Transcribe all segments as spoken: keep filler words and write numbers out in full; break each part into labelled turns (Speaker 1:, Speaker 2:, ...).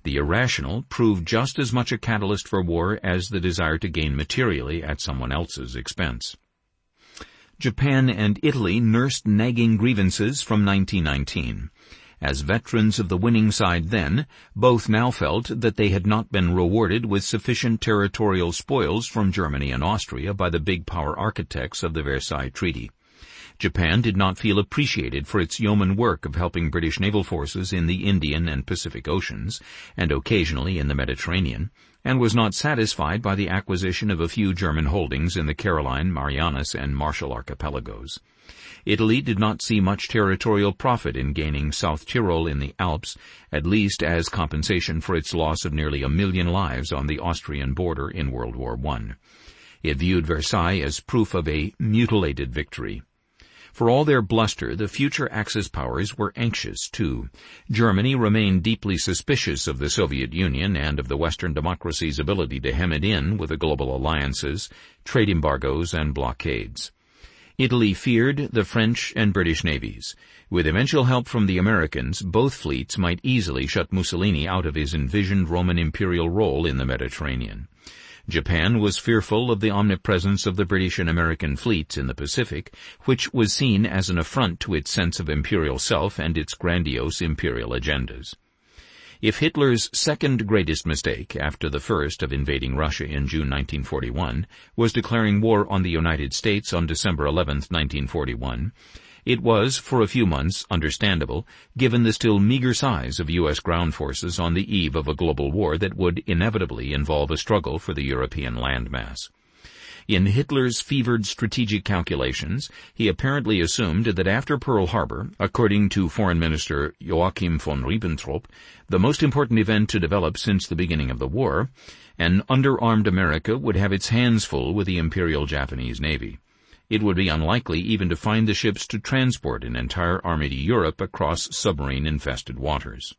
Speaker 1: The irrational proved just as much a catalyst for war as the desire to gain materially at someone else's expense. Japan and Italy nursed nagging grievances from nineteen nineteen. As veterans of the winning side then, both now felt that they had not been rewarded with sufficient territorial spoils from Germany and Austria by the big power architects of the Versailles Treaty. Japan did not feel appreciated for its yeoman work of helping British naval forces in the Indian and Pacific Oceans, and occasionally in the Mediterranean, and was not satisfied by the acquisition of a few German holdings in the Caroline, Marianas, and Marshall archipelagos. Italy did not see much territorial profit in gaining South Tyrol in the Alps, at least as compensation for its loss of nearly a million lives on the Austrian border in World War One. It viewed Versailles as proof of a mutilated victory. For all their bluster, the future Axis powers were anxious, too. Germany remained deeply suspicious of the Soviet Union and of the Western democracies' ability to hem it in with the global alliances, trade embargoes, and blockades. Italy feared the French and British navies. With eventual help from the Americans, both fleets might easily shut Mussolini out of his envisioned Roman imperial role in the Mediterranean. Japan was fearful of the omnipresence of the British and American fleets in the Pacific, which was seen as an affront to its sense of imperial self and its grandiose imperial agendas. If Hitler's second greatest mistake, after the first of invading Russia in June nineteen forty-one, was declaring war on the United States on December eleventh, nineteen forty-one, it was, for a few months, understandable, given the still meager size of U S ground forces on the eve of a global war that would inevitably involve a struggle for the European landmass. In Hitler's fevered strategic calculations, he apparently assumed that after Pearl Harbor, according to Foreign Minister Joachim von Ribbentrop, the most important event to develop since the beginning of the war, an underarmed America would have its hands full with the Imperial Japanese Navy. It would be unlikely even to find the ships to transport an entire army to Europe across submarine-infested waters.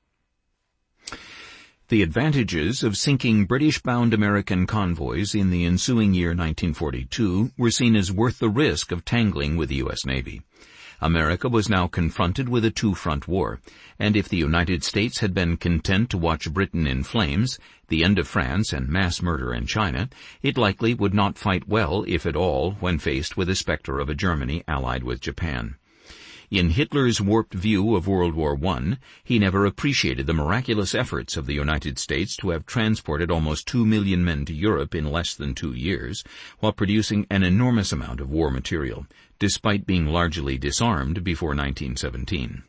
Speaker 1: The advantages of sinking British-bound American convoys in the ensuing year nineteen forty-two were seen as worth the risk of tangling with the U S Navy. America was now confronted with a two-front war, and if the United States had been content to watch Britain in flames, the end of France, and mass murder in China, it likely would not fight well, if at all, when faced with the specter of a Germany allied with Japan. In Hitler's warped view of World War One, he never appreciated the miraculous efforts of the United States to have transported almost two million men to Europe in less than two years, while producing an enormous amount of war material, despite being largely disarmed before nineteen seventeen.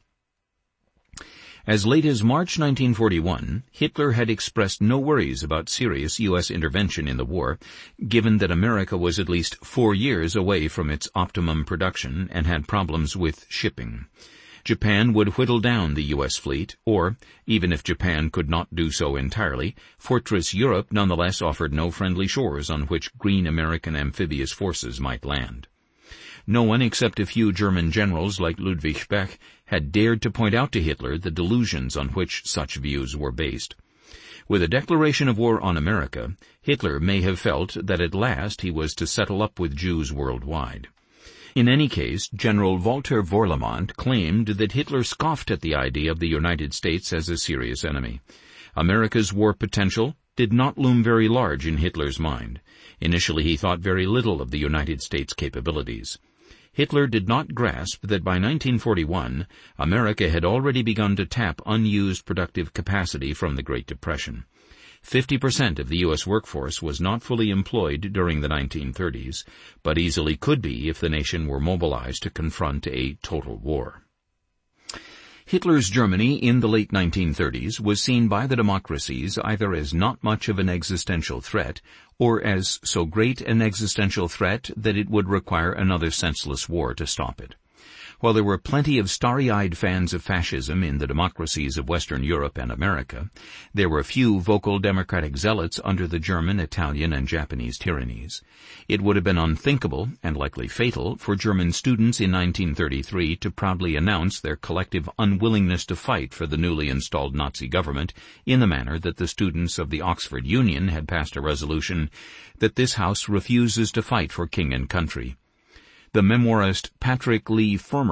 Speaker 1: As late as March nineteen forty-one, Hitler had expressed no worries about serious U S intervention in the war, given that America was at least four years away from its optimum production and had problems with shipping. Japan would whittle down the U S fleet, or, even if Japan could not do so entirely, Fortress Europe nonetheless offered no friendly shores on which green American amphibious forces might land. No one except a few German generals like Ludwig Speck had dared to point out to Hitler the delusions on which such views were based. With a declaration of war on America, Hitler may have felt that at last he was to settle up with Jews worldwide. In any case, General Walter Vorlemont claimed that Hitler scoffed at the idea of the United States as a serious enemy. America's war potential did not loom very large in Hitler's mind. Initially he thought very little of the United States' capabilities. Hitler did not grasp that by nineteen forty-one, America had already begun to tap unused productive capacity from the Great Depression. Fifty percent of the U S workforce was not fully employed during the nineteen thirties, but easily could be if the nation were mobilized to confront a total war. Hitler's Germany in the late nineteen thirties was seen by the democracies either as not much of an existential threat, or as so great an existential threat that it would require another senseless war to stop it. While there were plenty of starry-eyed fans of fascism in the democracies of Western Europe and America, there were few vocal democratic zealots under the German, Italian, and Japanese tyrannies. It would have been unthinkable, and likely fatal, for German students in nineteen thirty-three to proudly announce their collective unwillingness to fight for the newly installed Nazi government in the manner that the students of the Oxford Union had passed a resolution that this House refuses to fight for king and country. The memoirist Patrick Leigh Fermor,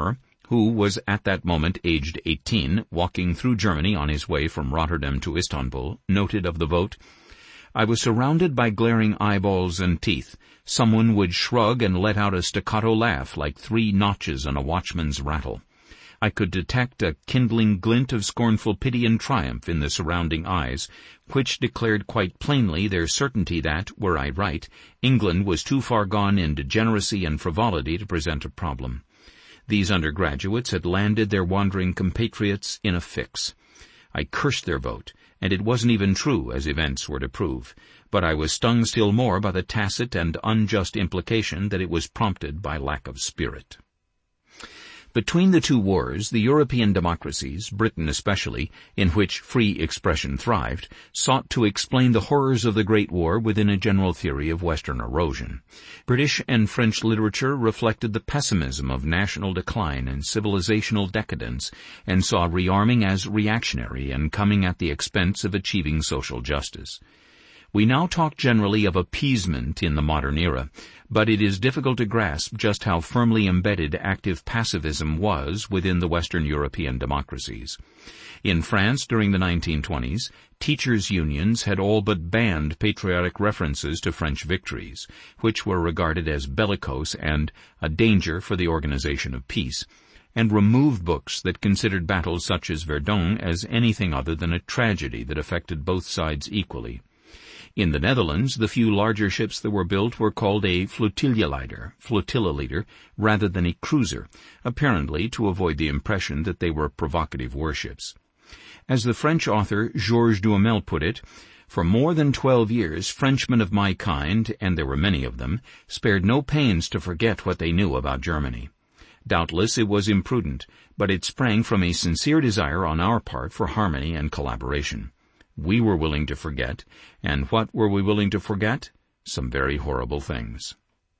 Speaker 1: who was at that moment aged eighteen, walking through Germany on his way from Rotterdam to Istanbul, noted of the vote, "I was surrounded by glaring eyeballs and teeth. Someone would shrug and let out a staccato laugh like three notches on a watchman's rattle. I could detect a kindling glint of scornful pity and triumph in the surrounding eyes, which declared quite plainly their certainty that, were I right, England was too far gone in degeneracy and frivolity to present a problem. These undergraduates had landed their wandering compatriots in a fix. I cursed their vote, and it wasn't even true, as events were to prove, but I was stung still more by the tacit and unjust implication that it was prompted by lack of spirit." Between the two wars, the European democracies, Britain especially, in which free expression thrived, sought to explain the horrors of the Great War within a general theory of Western erosion. British and French literature reflected the pessimism of national decline and civilizational decadence, and saw rearming as reactionary and coming at the expense of achieving social justice. We now talk generally of appeasement in the modern era, but it is difficult to grasp just how firmly embedded active pacifism was within the Western European democracies. In France during the nineteen twenties, teachers' unions had all but banned patriotic references to French victories, which were regarded as bellicose and a danger for the organization of peace, and removed books that considered battles such as Verdun as anything other than a tragedy that affected both sides equally. In the Netherlands, the few larger ships that were built were called a flotilla leader, flotilla leader, rather than a cruiser, apparently to avoid the impression that they were provocative warships. As the French author Georges Duhamel put it, "For more than twelve years, Frenchmen of my kind, and there were many of them, spared no pains to forget what they knew about Germany. Doubtless it was imprudent, but it sprang from a sincere desire on our part for harmony and collaboration. We were willing to forget, and what were we willing to forget? Some very horrible things."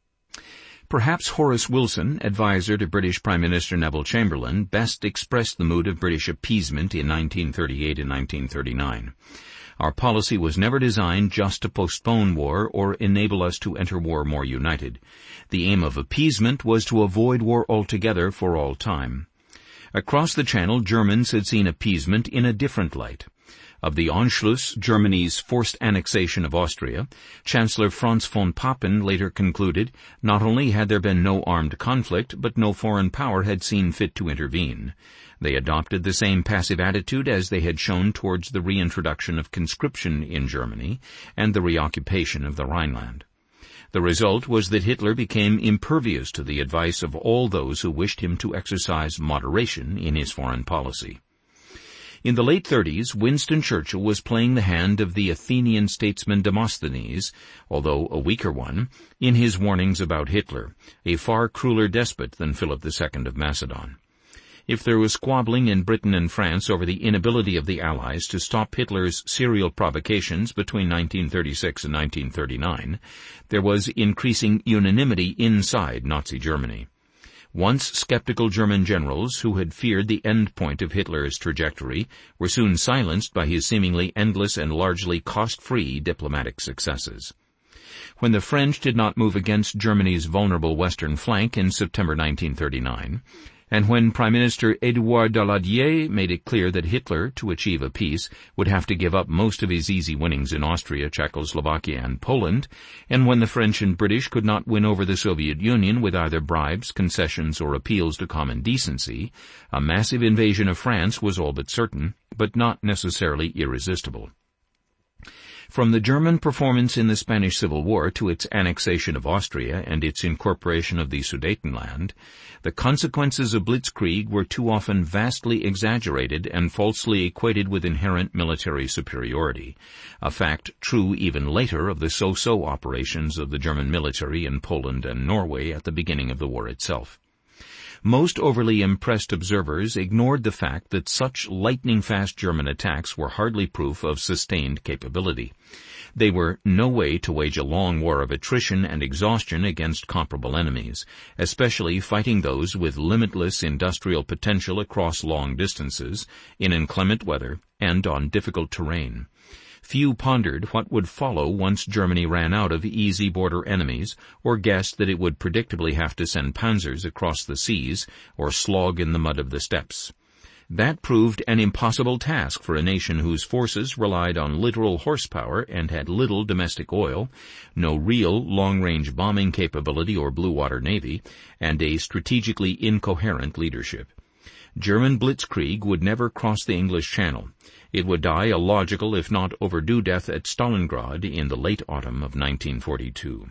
Speaker 1: Perhaps Horace Wilson, advisor to British Prime Minister Neville Chamberlain, best expressed the mood of British appeasement in nineteen thirty-eight and nineteen thirty-nine. "Our policy was never designed just to postpone war or enable us to enter war more united. The aim of appeasement was to avoid war altogether for all time." Across the Channel, Germans had seen appeasement in a different light. Of the Anschluss, Germany's forced annexation of Austria, Chancellor Franz von Papen later concluded, not only had there been no armed conflict, but no foreign power had seen fit to intervene. They adopted the same passive attitude as they had shown towards the reintroduction of conscription in Germany and the reoccupation of the Rhineland. The result was that Hitler became impervious to the advice of all those who wished him to exercise moderation in his foreign policy. In the late thirties, Winston Churchill was playing the hand of the Athenian statesman Demosthenes, although a weaker one, in his warnings about Hitler, a far crueler despot than Philip the Second of Macedon. If there was squabbling in Britain and France over the inability of the Allies to stop Hitler's serial provocations between nineteen thirty-six and nineteen thirty-nine, there was increasing unanimity inside Nazi Germany. Once skeptical German generals who had feared the end point of Hitler's trajectory were soon silenced by his seemingly endless and largely cost-free diplomatic successes. When the French did not move against Germany's vulnerable western flank in September nineteen thirty-nine, and when Prime Minister Édouard Daladier made it clear that Hitler, to achieve a peace, would have to give up most of his easy winnings in Austria, Czechoslovakia, and Poland, and when the French and British could not win over the Soviet Union with either bribes, concessions, or appeals to common decency, a massive invasion of France was all but certain, but not necessarily irresistible. From the German performance in the Spanish Civil War to its annexation of Austria and its incorporation of the Sudetenland, the consequences of blitzkrieg were too often vastly exaggerated and falsely equated with inherent military superiority, a fact true even later of the so-so operations of the German military in Poland and Norway at the beginning of the war itself. Most overly impressed observers ignored the fact that such lightning-fast German attacks were hardly proof of sustained capability. They were no way to wage a long war of attrition and exhaustion against comparable enemies, especially fighting those with limitless industrial potential across long distances, in inclement weather, and on difficult terrain. Few pondered what would follow once Germany ran out of easy border enemies, or guessed that it would predictably have to send panzers across the seas or slog in the mud of the steppes. That proved an impossible task for a nation whose forces relied on literal horsepower and had little domestic oil, no real long-range bombing capability or blue-water navy, and a strategically incoherent leadership. German blitzkrieg would never cross the English Channel. It would die a logical, if not overdue, death at Stalingrad in the late autumn of nineteen forty-two.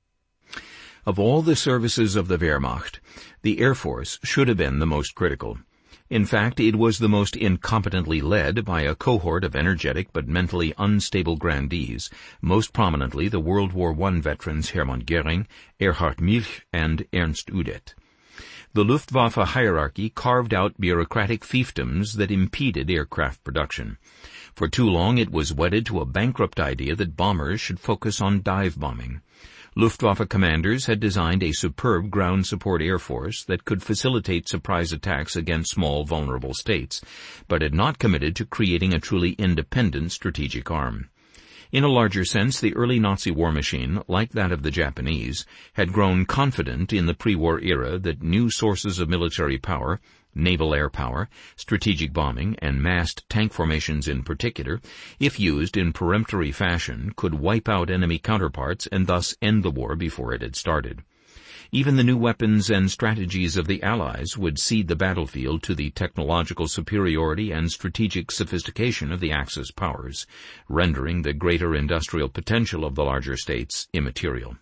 Speaker 1: Of all the services of the Wehrmacht, the Air Force should have been the most critical. In fact, it was the most incompetently led by a cohort of energetic but mentally unstable grandees, most prominently the World War One veterans Hermann Göring, Erhard Milch, and Ernst Udet. The Luftwaffe hierarchy carved out bureaucratic fiefdoms that impeded aircraft production. For too long it was wedded to a bankrupt idea that bombers should focus on dive bombing. Luftwaffe commanders had designed a superb ground support air force that could facilitate surprise attacks against small, vulnerable states, but had not committed to creating a truly independent strategic arm. In a larger sense, the early Nazi war machine, like that of the Japanese, had grown confident in the pre-war era that new sources of military power, naval air power, strategic bombing, and massed tank formations in particular, if used in peremptory fashion, could wipe out enemy counterparts and thus end the war before it had started. Even the new weapons and strategies of the Allies would cede the battlefield to the technological superiority and strategic sophistication of the Axis powers, rendering the greater industrial potential of the larger states immaterial.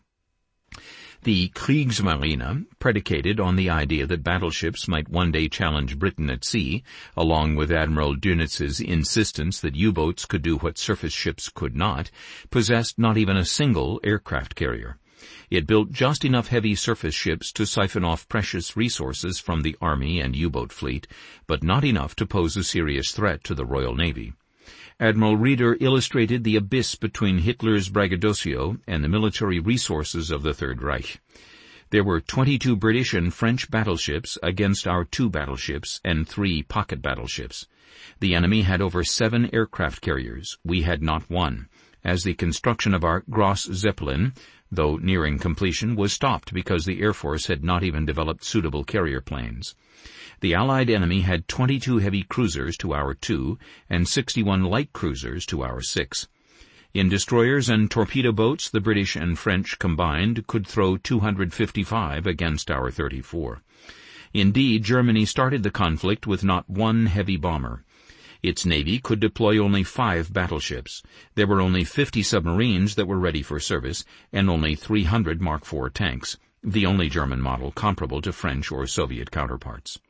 Speaker 1: The Kriegsmarine, predicated on the idea that battleships might one day challenge Britain at sea, along with Admiral Dönitz's insistence that U-boats could do what surface ships could not, possessed not even a single aircraft carrier. It built just enough heavy surface ships to siphon off precious resources from the Army and U-boat fleet, but not enough to pose a serious threat to the Royal Navy. Admiral Reeder illustrated the abyss between Hitler's braggadocio and the military resources of the Third Reich. There were twenty-two British and French battleships against our two battleships and three pocket battleships. The enemy had over seven aircraft carriers. We had not one, as the construction of our Gross Zeppelin, though nearing completion, was stopped because the Air Force had not even developed suitable carrier planes. The Allied enemy had twenty-two heavy cruisers to our two and sixty-one light cruisers to our six. In destroyers and torpedo boats, the British and French combined could throw two hundred fifty-five against our thirty-four. Indeed, Germany started the conflict with not one heavy bomber. Its navy could deploy only five battleships. There were only fifty submarines that were ready for service, and only three hundred Mark four tanks, the only German model comparable to French or Soviet counterparts.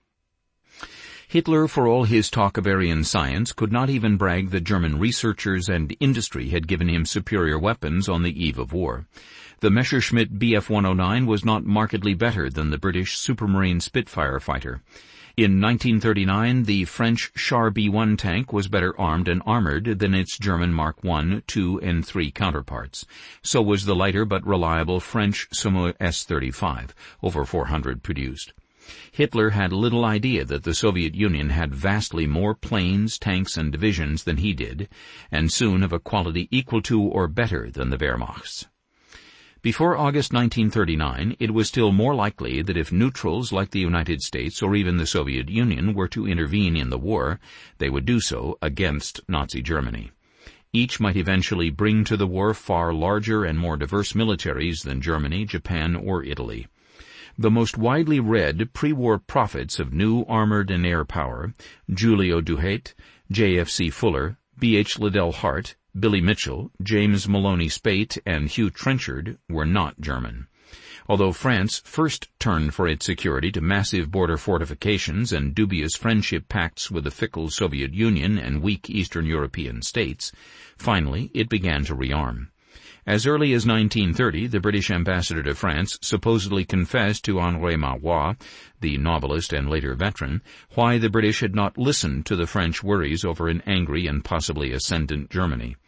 Speaker 1: Hitler, for all his talk of Aryan science, could not even brag that German researchers and industry had given him superior weapons on the eve of war. The Messerschmitt B F one oh nine was not markedly better than the British Supermarine Spitfire fighter. In nineteen thirty-nine, the French Char B one tank was better armed and armored than its German Mark one, two, and three counterparts. So was the lighter but reliable French Somme S thirty-five, over four hundred produced. Hitler had little idea that the Soviet Union had vastly more planes, tanks, and divisions than he did, and soon of a quality equal to or better than the Wehrmacht's. Before August nineteen thirty-nine, it was still more likely that if neutrals like the United States or even the Soviet Union were to intervene in the war, they would do so against Nazi Germany. Each might eventually bring to the war far larger and more diverse militaries than Germany, Japan, or Italy. The most widely read pre-war prophets of new armored and air power, Julio Douhet, J F C Fuller, B H Liddell Hart, Billy Mitchell, James Maloney Spate, and Hugh Trenchard, were not German. Although France first turned for its security to massive border fortifications and dubious friendship pacts with the fickle Soviet Union and weak Eastern European states, finally it began to rearm. As early as nineteen thirty, the British ambassador to France supposedly confessed to Henri Marois, the novelist and later veteran, why the British had not listened to the French worries over an angry and possibly ascendant Germany.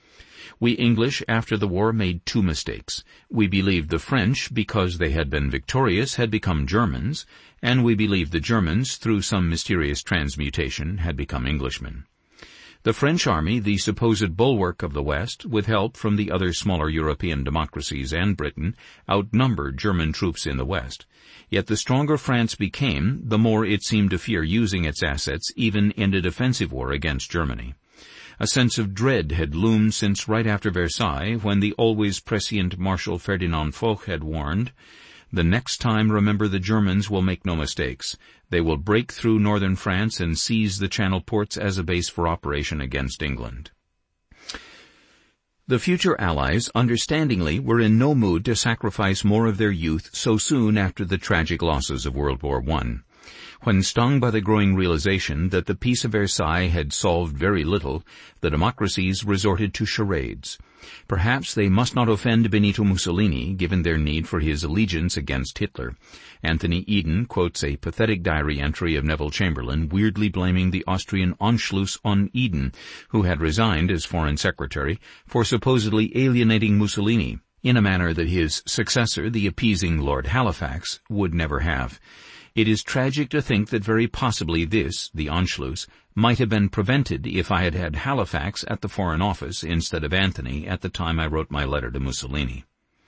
Speaker 1: We English, after the war, made two mistakes. We believed the French, because they had been victorious, had become Germans, and we believed the Germans, through some mysterious transmutation, had become Englishmen. The French army, the supposed bulwark of the West, with help from the other smaller European democracies and Britain, outnumbered German troops in the West. Yet the stronger France became, the more it seemed to fear using its assets even in a defensive war against Germany. A sense of dread had loomed since right after Versailles, when the always prescient Marshal Ferdinand Foch had warned, "The next time, remember, the Germans will make no mistakes. They will break through northern France and seize the Channel ports as a base for operation against England." The future Allies, understandingly, were in no mood to sacrifice more of their youth so soon after the tragic losses of World War One. When stung by the growing realization that the Peace of Versailles had solved very little, the democracies resorted to charades. Perhaps they must not offend Benito Mussolini, given their need for his allegiance against Hitler. Anthony Eden quotes a pathetic diary entry of Neville Chamberlain weirdly blaming the Austrian Anschluss on Eden, who had resigned as Foreign Secretary, for supposedly alienating Mussolini, in a manner that his successor, the appeasing Lord Halifax, would never have. It is tragic to think that very possibly this, the Anschluss, might have been prevented if I had had Halifax at the Foreign Office instead of Anthony at the time I wrote my letter to Mussolini.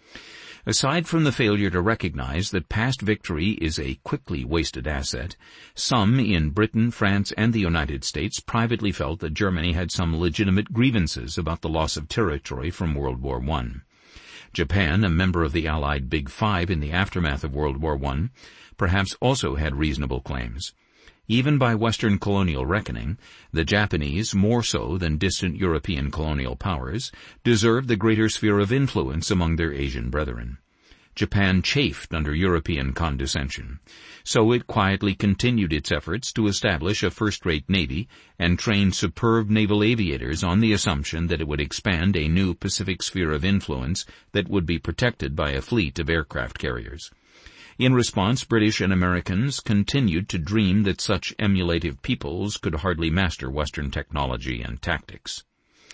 Speaker 1: Aside from the failure to recognize that past victory is a quickly wasted asset, some in Britain, France, and the United States privately felt that Germany had some legitimate grievances about the loss of territory from World War One. Japan, a member of the Allied Big Five in the aftermath of World War One, perhaps also had reasonable claims. Even by Western colonial reckoning, the Japanese, more so than distant European colonial powers, deserved the greater sphere of influence among their Asian brethren. Japan chafed under European condescension, so it quietly continued its efforts to establish a first-rate navy and train superb naval aviators on the assumption that it would expand a new Pacific sphere of influence that would be protected by a fleet of aircraft carriers. In response, British and Americans continued to dream that such emulative peoples could hardly master Western technology and tactics.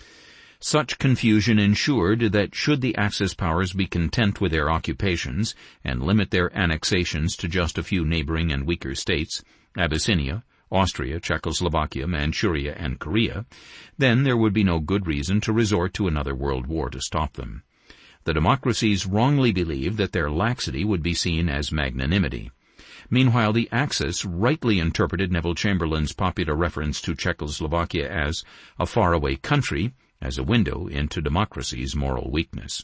Speaker 1: Such confusion ensured that should the Axis powers be content with their occupations and limit their annexations to just a few neighboring and weaker states, Abyssinia, Austria, Czechoslovakia, Manchuria, and Korea, then there would be no good reason to resort to another world war to stop them. The democracies wrongly believed that their laxity would be seen as magnanimity. Meanwhile, the Axis rightly interpreted Neville Chamberlain's popular reference to Czechoslovakia as a faraway country as a window into democracy's moral weakness.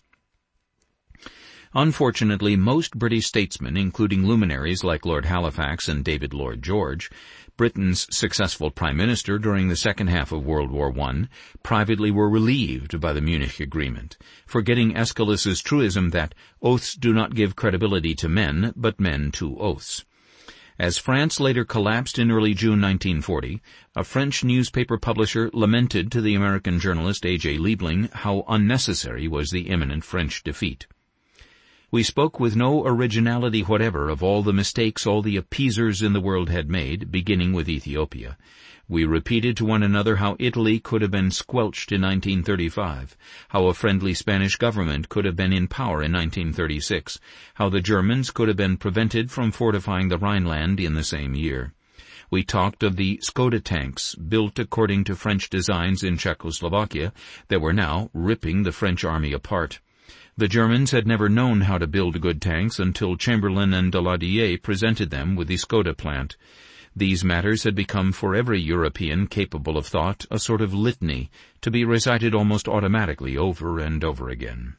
Speaker 1: Unfortunately, most British statesmen, including luminaries like Lord Halifax and David Lloyd George, Britain's successful Prime Minister during the second half of World War One, privately were relieved by the Munich Agreement, forgetting Aeschylus's truism that oaths do not give credibility to men, but men to oaths. As France later collapsed in early June nineteen forty, a French newspaper publisher lamented to the American journalist A J Liebling how unnecessary was the imminent French defeat. We spoke with no originality whatever of all the mistakes all the appeasers in the world had made, beginning with Ethiopia. We repeated to one another how Italy could have been squelched in nineteen thirty-five, how a friendly Spanish government could have been in power in nineteen thirty-six, how the Germans could have been prevented from fortifying the Rhineland in the same year. We talked of the Skoda tanks, built according to French designs in Czechoslovakia, that were now ripping the French army apart. The Germans had never known how to build good tanks until Chamberlain and Daladier presented them with the Skoda plant. These matters had become for every European capable of thought a sort of litany, to be recited almost automatically over and over again.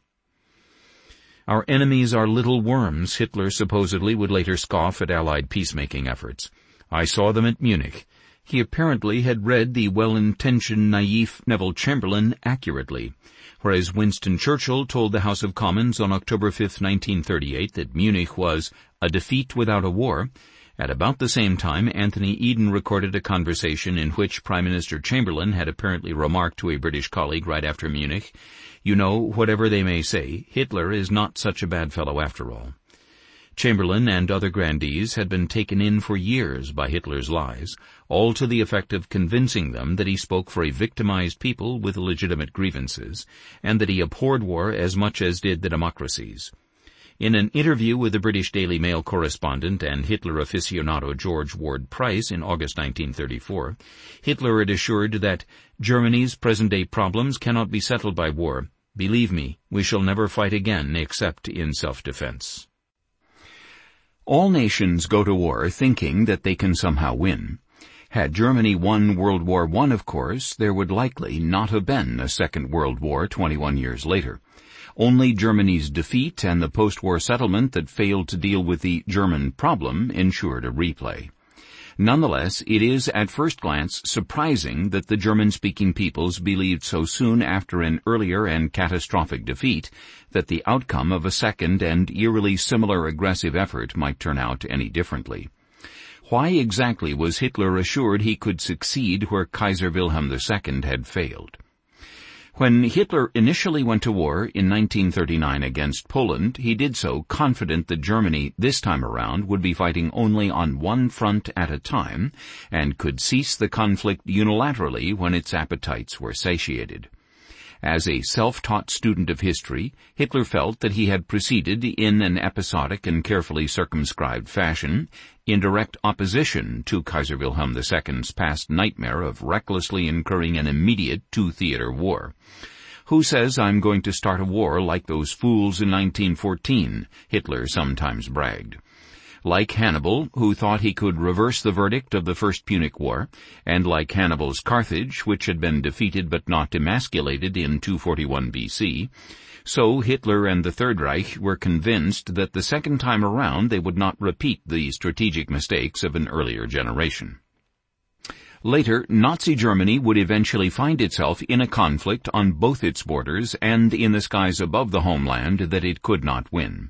Speaker 1: Our enemies are little worms, Hitler supposedly would later scoff at Allied peacemaking efforts. I saw them at Munich. He apparently had read the well-intentioned, naïf Neville Chamberlain accurately, whereas Winston Churchill told the House of Commons on October fifth, nineteen thirty-eight, that Munich was a defeat without a war. At about the same time, Anthony Eden recorded a conversation in which Prime Minister Chamberlain had apparently remarked to a British colleague right after Munich, "You know, whatever they may say, Hitler is not such a bad fellow after all." Chamberlain and other grandees had been taken in for years by Hitler's lies, all to the effect of convincing them that he spoke for a victimized people with legitimate grievances, and that he abhorred war as much as did the democracies. In an interview with the British Daily Mail correspondent and Hitler aficionado George Ward Price in August nineteen thirty-four, Hitler had assured that Germany's present-day problems cannot be settled by war. Believe me, we shall never fight again except in self-defense. All nations go to war thinking that they can somehow win. Had Germany won World War One, of course, there would likely not have been a Second World War twenty-one years later. Only Germany's defeat and the post-war settlement that failed to deal with the German problem ensured a replay. Nonetheless, it is at first glance surprising that the German-speaking peoples believed so soon after an earlier and catastrophic defeat that the outcome of a second and eerily similar aggressive effort might turn out any differently. Why exactly was Hitler assured he could succeed where Kaiser Wilhelm the Second had failed? When Hitler initially went to war in nineteen thirty-nine against Poland, he did so confident that Germany this time around would be fighting only on one front at a time and could cease the conflict unilaterally when its appetites were satiated. As a self-taught student of history, Hitler felt that he had proceeded in an episodic and carefully circumscribed fashion, in direct opposition to Kaiser Wilhelm the Second's past nightmare of recklessly incurring an immediate two-theater war. "Who says I'm going to start a war like those fools in nineteen fourteen, Hitler sometimes bragged. Like Hannibal, who thought he could reverse the verdict of the First Punic War, and like Hannibal's Carthage, which had been defeated but not emasculated in two forty-one B C, so Hitler and the Third Reich were convinced that the second time around they would not repeat the strategic mistakes of an earlier generation. Later, Nazi Germany would eventually find itself in a conflict on both its borders and in the skies above the homeland that it could not win.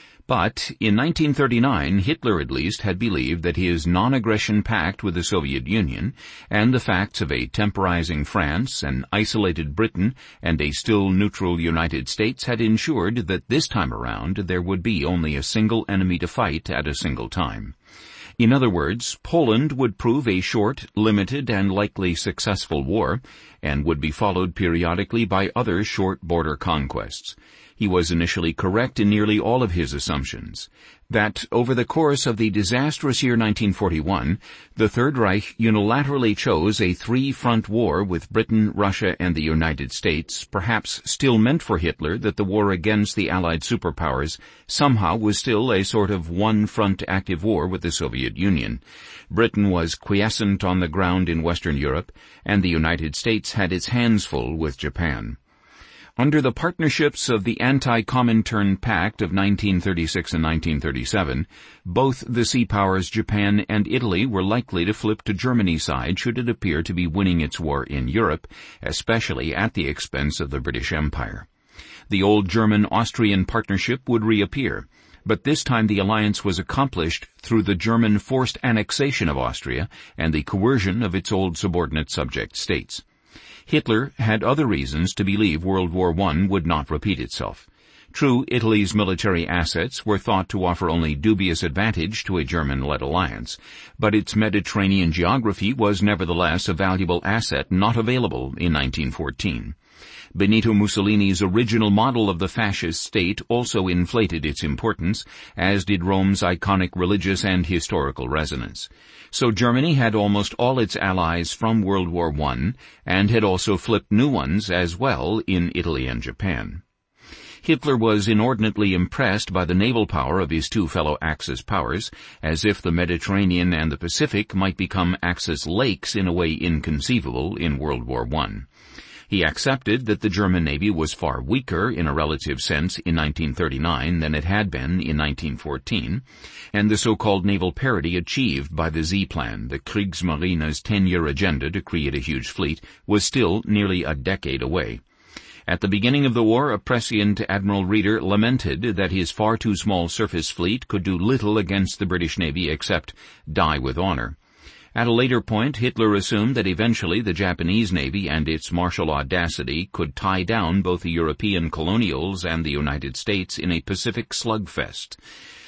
Speaker 1: But in nineteen thirty-nine, Hitler at least had believed that his non-aggression pact with the Soviet Union and the facts of a temporizing France, an isolated Britain, and a still neutral United States had ensured that this time around there would be only a single enemy to fight at a single time. In other words, Poland would prove a short, limited, and likely successful war, and would be followed periodically by other short border conquests. He was initially correct in nearly all of his assumptions. That, over the course of the disastrous year nineteen forty-one, the Third Reich unilaterally chose a three-front war with Britain, Russia, and the United States, perhaps still meant for Hitler that the war against the Allied superpowers somehow was still a sort of one-front active war with the Soviet Union. Britain was quiescent on the ground in Western Europe, and the United States had its hands full with Japan. Under the partnerships of the Anti-Comintern Pact of nineteen thirty-six and nineteen thirty-seven, both the sea powers Japan and Italy were likely to flip to Germany's side should it appear to be winning its war in Europe, especially at the expense of the British Empire. The old German-Austrian partnership would reappear, but this time the alliance was accomplished through the German forced annexation of Austria and the coercion of its old subordinate subject states. Hitler had other reasons to believe World War One would not repeat itself. True, Italy's military assets were thought to offer only dubious advantage to a German-led alliance, but its Mediterranean geography was nevertheless a valuable asset not available in nineteen fourteen. Benito Mussolini's original model of the fascist state also inflated its importance, as did Rome's iconic religious and historical resonance. So Germany had almost all its allies from World War One, and had also flipped new ones as well in Italy and Japan. Hitler was inordinately impressed by the naval power of his two fellow Axis powers, as if the Mediterranean and the Pacific might become Axis lakes in a way inconceivable in World War One. He accepted that the German Navy was far weaker in a relative sense in nineteen thirty-nine than it had been in nineteen fourteen, and the so-called naval parity achieved by the Z-Plan, the Kriegsmarine's ten-year agenda to create a huge fleet, was still nearly a decade away. At the beginning of the war, a prescient Admiral Reeder lamented that his far too small surface fleet could do little against the British Navy except die with honor. At a later point, Hitler assumed that eventually the Japanese Navy and its martial audacity could tie down both the European colonials and the United States in a Pacific slugfest.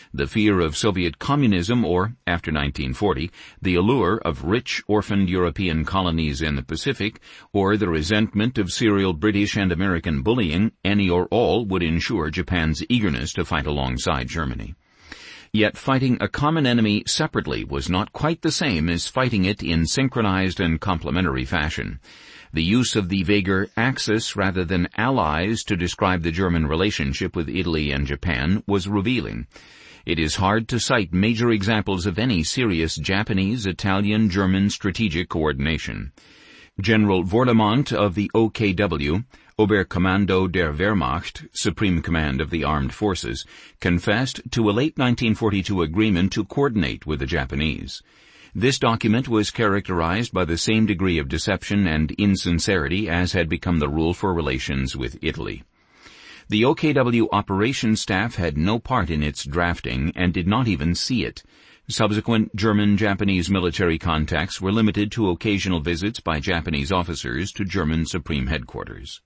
Speaker 1: the fear of Soviet communism or, after nineteen forty, the allure of rich, orphaned European colonies in the Pacific, or the resentment of serial British and American bullying, any or all would ensure Japan's eagerness to fight alongside Germany. Yet fighting a common enemy separately was not quite the same as fighting it in synchronized and complementary fashion. The use of the vaguer Axis rather than allies to describe the German relationship with Italy and Japan was revealing. It is hard to cite major examples of any serious Japanese, Italian, German strategic coordination. General Vordermann of the O K W, Oberkommando der Wehrmacht, Supreme Command of the Armed Forces, confessed to a late nineteen forty-two agreement to coordinate with the Japanese. This document was characterized by the same degree of deception and insincerity as had become the rule for relations with Italy. The O K W operations staff had no part in its drafting and did not even see it. Subsequent German-Japanese military contacts were limited to occasional visits by Japanese officers to German Supreme Headquarters.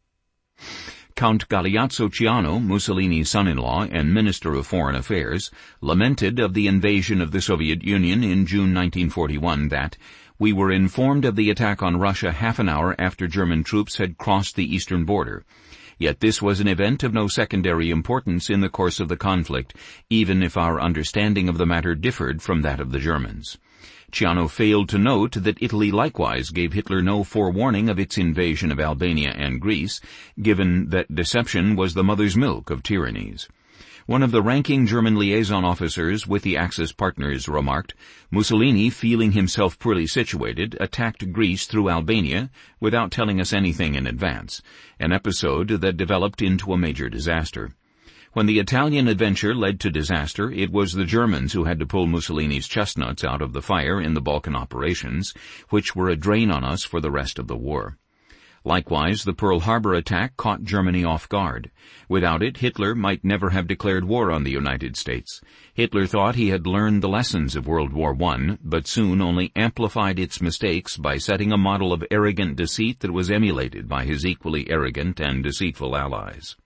Speaker 1: Count Galeazzo Ciano, Mussolini's son-in-law and Minister of Foreign Affairs, lamented of the invasion of the Soviet Union in June nineteen forty-one that, "We were informed of the attack on Russia half an hour after German troops had crossed the eastern border. Yet this was an event of no secondary importance in the course of the conflict, even if our understanding of the matter differed from that of the Germans." Ciano failed to note that Italy likewise gave Hitler no forewarning of its invasion of Albania and Greece, given that deception was the mother's milk of tyrannies. One of the ranking German liaison officers with the Axis partners remarked, "Mussolini, feeling himself poorly situated, attacked Greece through Albania without telling us anything in advance, an episode that developed into a major disaster. When the Italian adventure led to disaster, it was the Germans who had to pull Mussolini's chestnuts out of the fire in the Balkan operations, which were a drain on us for the rest of the war." Likewise, the Pearl Harbor attack caught Germany off guard. Without it, Hitler might never have declared war on the United States. Hitler thought he had learned the lessons of World War One, but soon only amplified its mistakes by setting a model of arrogant deceit that was emulated by his equally arrogant and deceitful allies.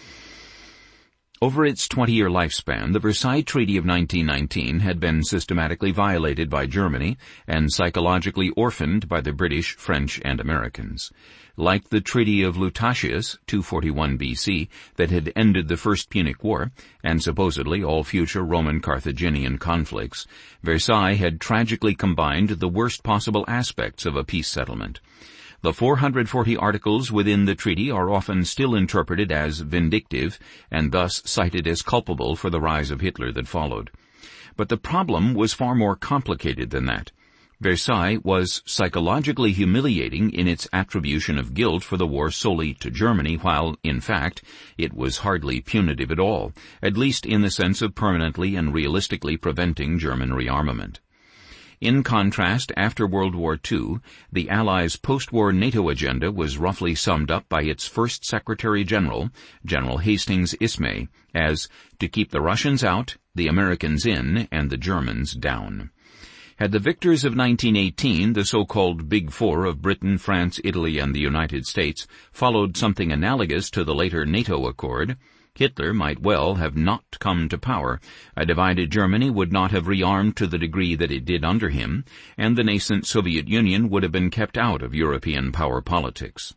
Speaker 1: Over its twenty-year lifespan, the Versailles Treaty of nineteen nineteen had been systematically violated by Germany and psychologically orphaned by the British, French, and Americans. Like the Treaty of Lutatius, two forty-one B C, that had ended the First Punic War, and supposedly all future Roman-Carthaginian conflicts, Versailles had tragically combined the worst possible aspects of a peace settlement. The four hundred forty articles within the treaty are often still interpreted as vindictive and thus cited as culpable for the rise of Hitler that followed. But the problem was far more complicated than that. Versailles was psychologically humiliating in its attribution of guilt for the war solely to Germany, while, in fact, it was hardly punitive at all, at least in the sense of permanently and realistically preventing German rearmament. In contrast, after World War Two, the Allies' post-war NATO agenda was roughly summed up by its first Secretary-General, General Hastings Ismay, as to keep the Russians out, the Americans in, and the Germans down. Had the victors of nineteen eighteen, the so-called Big Four of Britain, France, Italy, and the United States, followed something analogous to the later NATO accord, Hitler might well have not come to power, a divided Germany would not have rearmed to the degree that it did under him, and the nascent Soviet Union would have been kept out of European power politics.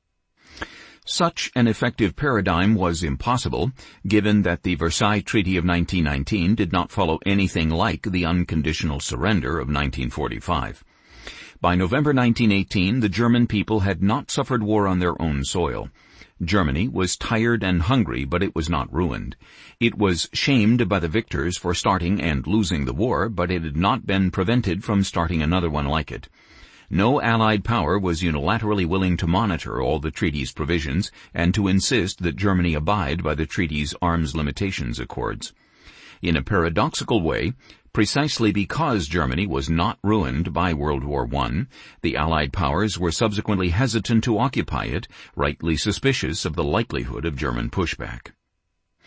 Speaker 1: Such an effective paradigm was impossible, given that the Versailles Treaty of nineteen nineteen did not follow anything like the unconditional surrender of nineteen forty-five. By November nineteen eighteen, the German people had not suffered war on their own soil. Germany was tired and hungry, but it was not ruined. It was shamed by the victors for starting and losing the war, but it had not been prevented from starting another one like it. No Allied power was unilaterally willing to monitor all the treaty's provisions and to insist that Germany abide by the treaty's arms limitations accords. In a paradoxical way, precisely because Germany was not ruined by World War One, the Allied powers were subsequently hesitant to occupy it, rightly suspicious of the likelihood of German pushback.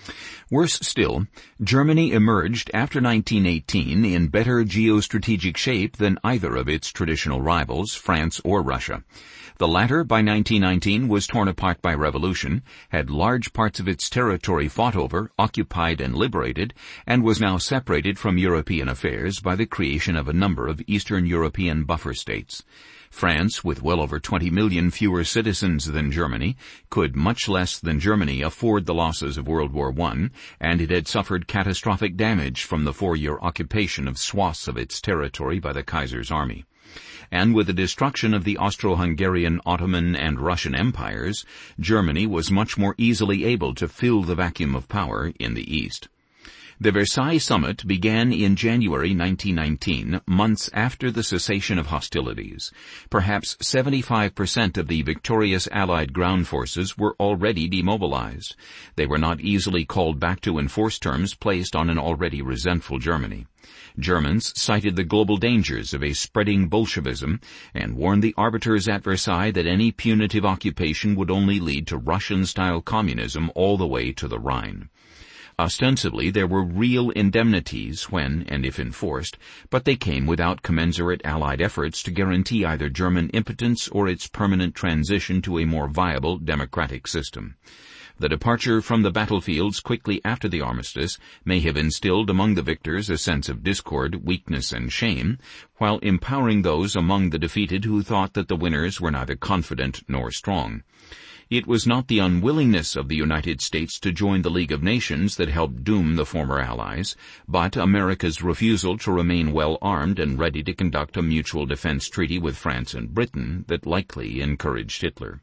Speaker 1: Worse still, Germany emerged after nineteen eighteen in better geostrategic shape than either of its traditional rivals, France or Russia. The latter, by nineteen nineteen, was torn apart by revolution, had large parts of its territory fought over, occupied and liberated, and was now separated from European affairs by the creation of a number of Eastern European buffer states. France, with well over twenty million fewer citizens than Germany, could much less than Germany afford the losses of World War One, and it had suffered catastrophic damage from the four-year occupation of swaths of its territory by the Kaiser's army. And with the destruction of the Austro-Hungarian, Ottoman, and Russian empires, Germany was much more easily able to fill the vacuum of power in the East. The Versailles Summit began in January nineteen nineteen, months after the cessation of hostilities. Perhaps seventy-five percent of the victorious Allied ground forces were already demobilized. They were not easily called back to enforce terms placed on an already resentful Germany. Germans cited the global dangers of a spreading Bolshevism and warned the arbiters at Versailles that any punitive occupation would only lead to Russian-style communism all the way to the Rhine. Ostensibly, there were real indemnities when and if enforced, but they came without commensurate Allied efforts to guarantee either German impotence or its permanent transition to a more viable democratic system. The departure from the battlefields quickly after the armistice may have instilled among the victors a sense of discord, weakness, and shame, while empowering those among the defeated who thought that the winners were neither confident nor strong. It was not the unwillingness of the United States to join the League of Nations that helped doom the former Allies, but America's refusal to remain well armed and ready to conduct a mutual defense treaty with France and Britain that likely encouraged Hitler.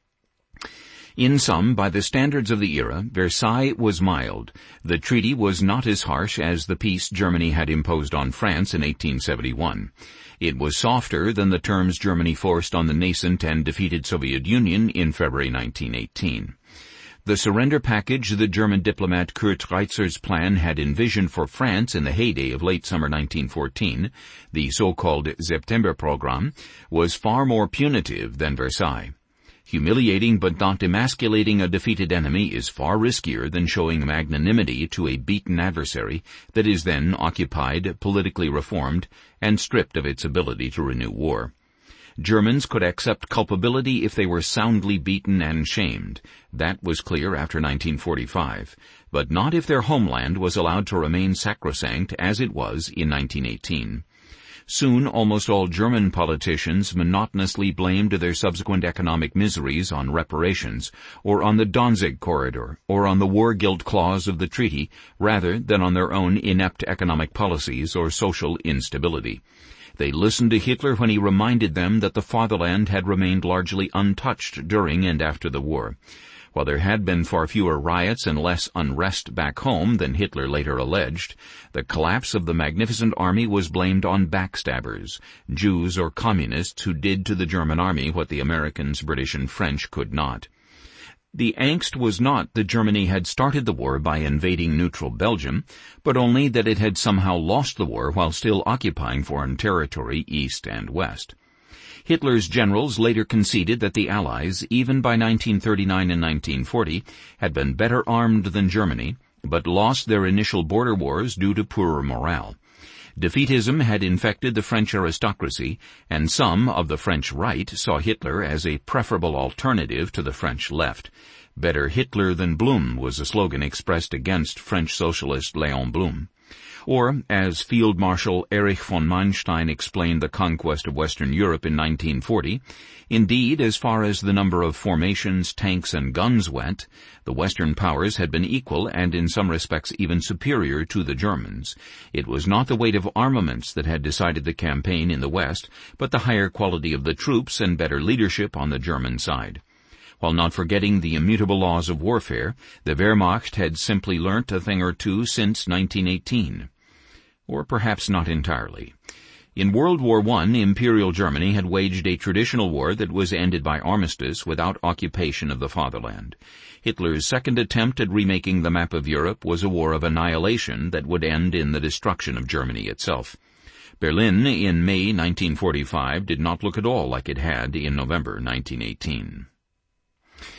Speaker 1: In sum, by the standards of the era, Versailles was mild. The treaty was not as harsh as the peace Germany had imposed on France in eighteen seventy-one. It was softer than the terms Germany forced on the nascent and defeated Soviet Union in February nineteen eighteen. The surrender package the German diplomat Kurt Reitzer's plan had envisioned for France in the heyday of late summer nineteen fourteen, the so-called September Programme, was far more punitive than Versailles. Humiliating but not emasculating a defeated enemy is far riskier than showing magnanimity to a beaten adversary that is then occupied, politically reformed, and stripped of its ability to renew war. Germans could accept culpability if they were soundly beaten and shamed. That was clear after nineteen forty-five, but not if their homeland was allowed to remain sacrosanct as it was in nineteen eighteen. Soon almost all German politicians monotonously blamed their subsequent economic miseries on reparations, or on the Danzig Corridor, or on the war guilt clause of the treaty, rather than on their own inept economic policies or social instability. They listened to Hitler when he reminded them that the fatherland had remained largely untouched during and after the war. While there had been far fewer riots and less unrest back home than Hitler later alleged, the collapse of the magnificent army was blamed on backstabbers, Jews or communists who did to the German army what the Americans, British, and French could not. The angst was not that Germany had started the war by invading neutral Belgium, but only that it had somehow lost the war while still occupying foreign territory east and west. Hitler's generals later conceded that the Allies, even by nineteen thirty-nine and nineteen forty, had been better armed than Germany, but lost their initial border wars due to poorer morale. Defeatism had infected the French aristocracy, and some of the French right saw Hitler as a preferable alternative to the French left. Better Hitler than Blum was a slogan expressed against French socialist Léon Blum. Or, as Field Marshal Erich von Manstein explained the conquest of Western Europe in nineteen forty, indeed, as far as the number of formations, tanks, and guns went, the Western powers had been equal and in some respects even superior to the Germans. It was not the weight of armaments that had decided the campaign in the West, but the higher quality of the troops and better leadership on the German side. While not forgetting the immutable laws of warfare, the Wehrmacht had simply learnt a thing or two since nineteen eighteen. Or perhaps not entirely. In World War One, Imperial Germany had waged a traditional war that was ended by armistice without occupation of the fatherland. Hitler's second attempt at remaking the map of Europe was a war of annihilation that would end in the destruction of Germany itself. Berlin in May nineteen forty-five did not look at all like it had in November nineteen eighteen.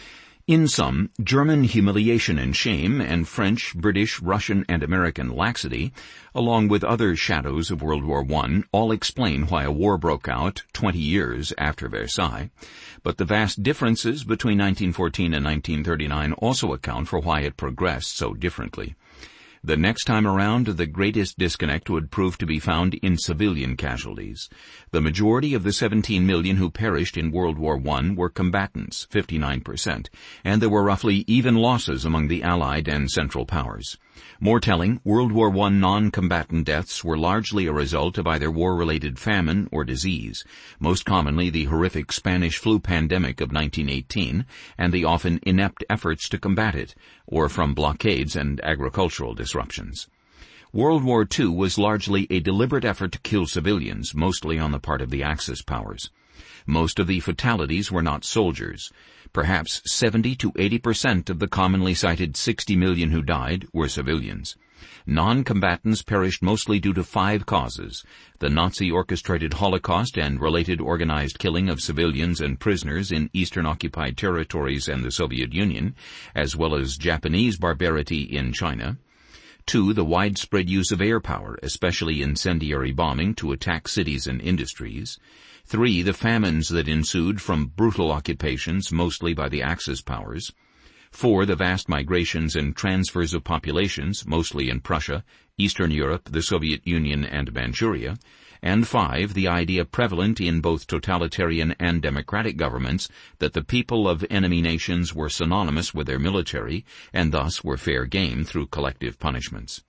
Speaker 1: In sum, German humiliation and shame and French, British, Russian, and American laxity, along with other shadows of World War One, all explain why a war broke out twenty years after Versailles. But the vast differences between nineteen fourteen and nineteen thirty-nine also account for why it progressed so differently. The next time around, the greatest disconnect would prove to be found in civilian casualties. The majority of the seventeen million who perished in World War One were combatants, fifty-nine percent, and there were roughly even losses among the Allied and Central Powers. More telling, World War One non-combatant deaths were largely a result of either war-related famine or disease, most commonly the horrific Spanish flu pandemic of nineteen eighteen and the often inept efforts to combat it, or from blockades and agricultural disruptions. World War Two was largely a deliberate effort to kill civilians, mostly on the part of the Axis powers. Most of the fatalities were not soldiers. Perhaps seventy to eighty percent of the commonly cited sixty million who died were civilians. Non-combatants perished mostly due to five causes: the Nazi-orchestrated Holocaust and related organized killing of civilians and prisoners in Eastern occupied territories and the Soviet Union, as well as Japanese barbarity in China. Two, the widespread use of air power, especially incendiary bombing, to attack cities and industries. Three, the famines that ensued from brutal occupations, mostly by the Axis powers. Four, the vast migrations and transfers of populations, mostly in Prussia, Eastern Europe, the Soviet Union, and Manchuria. And five, the idea prevalent in both totalitarian and democratic governments that the people of enemy nations were synonymous with their military and thus were fair game through collective punishments.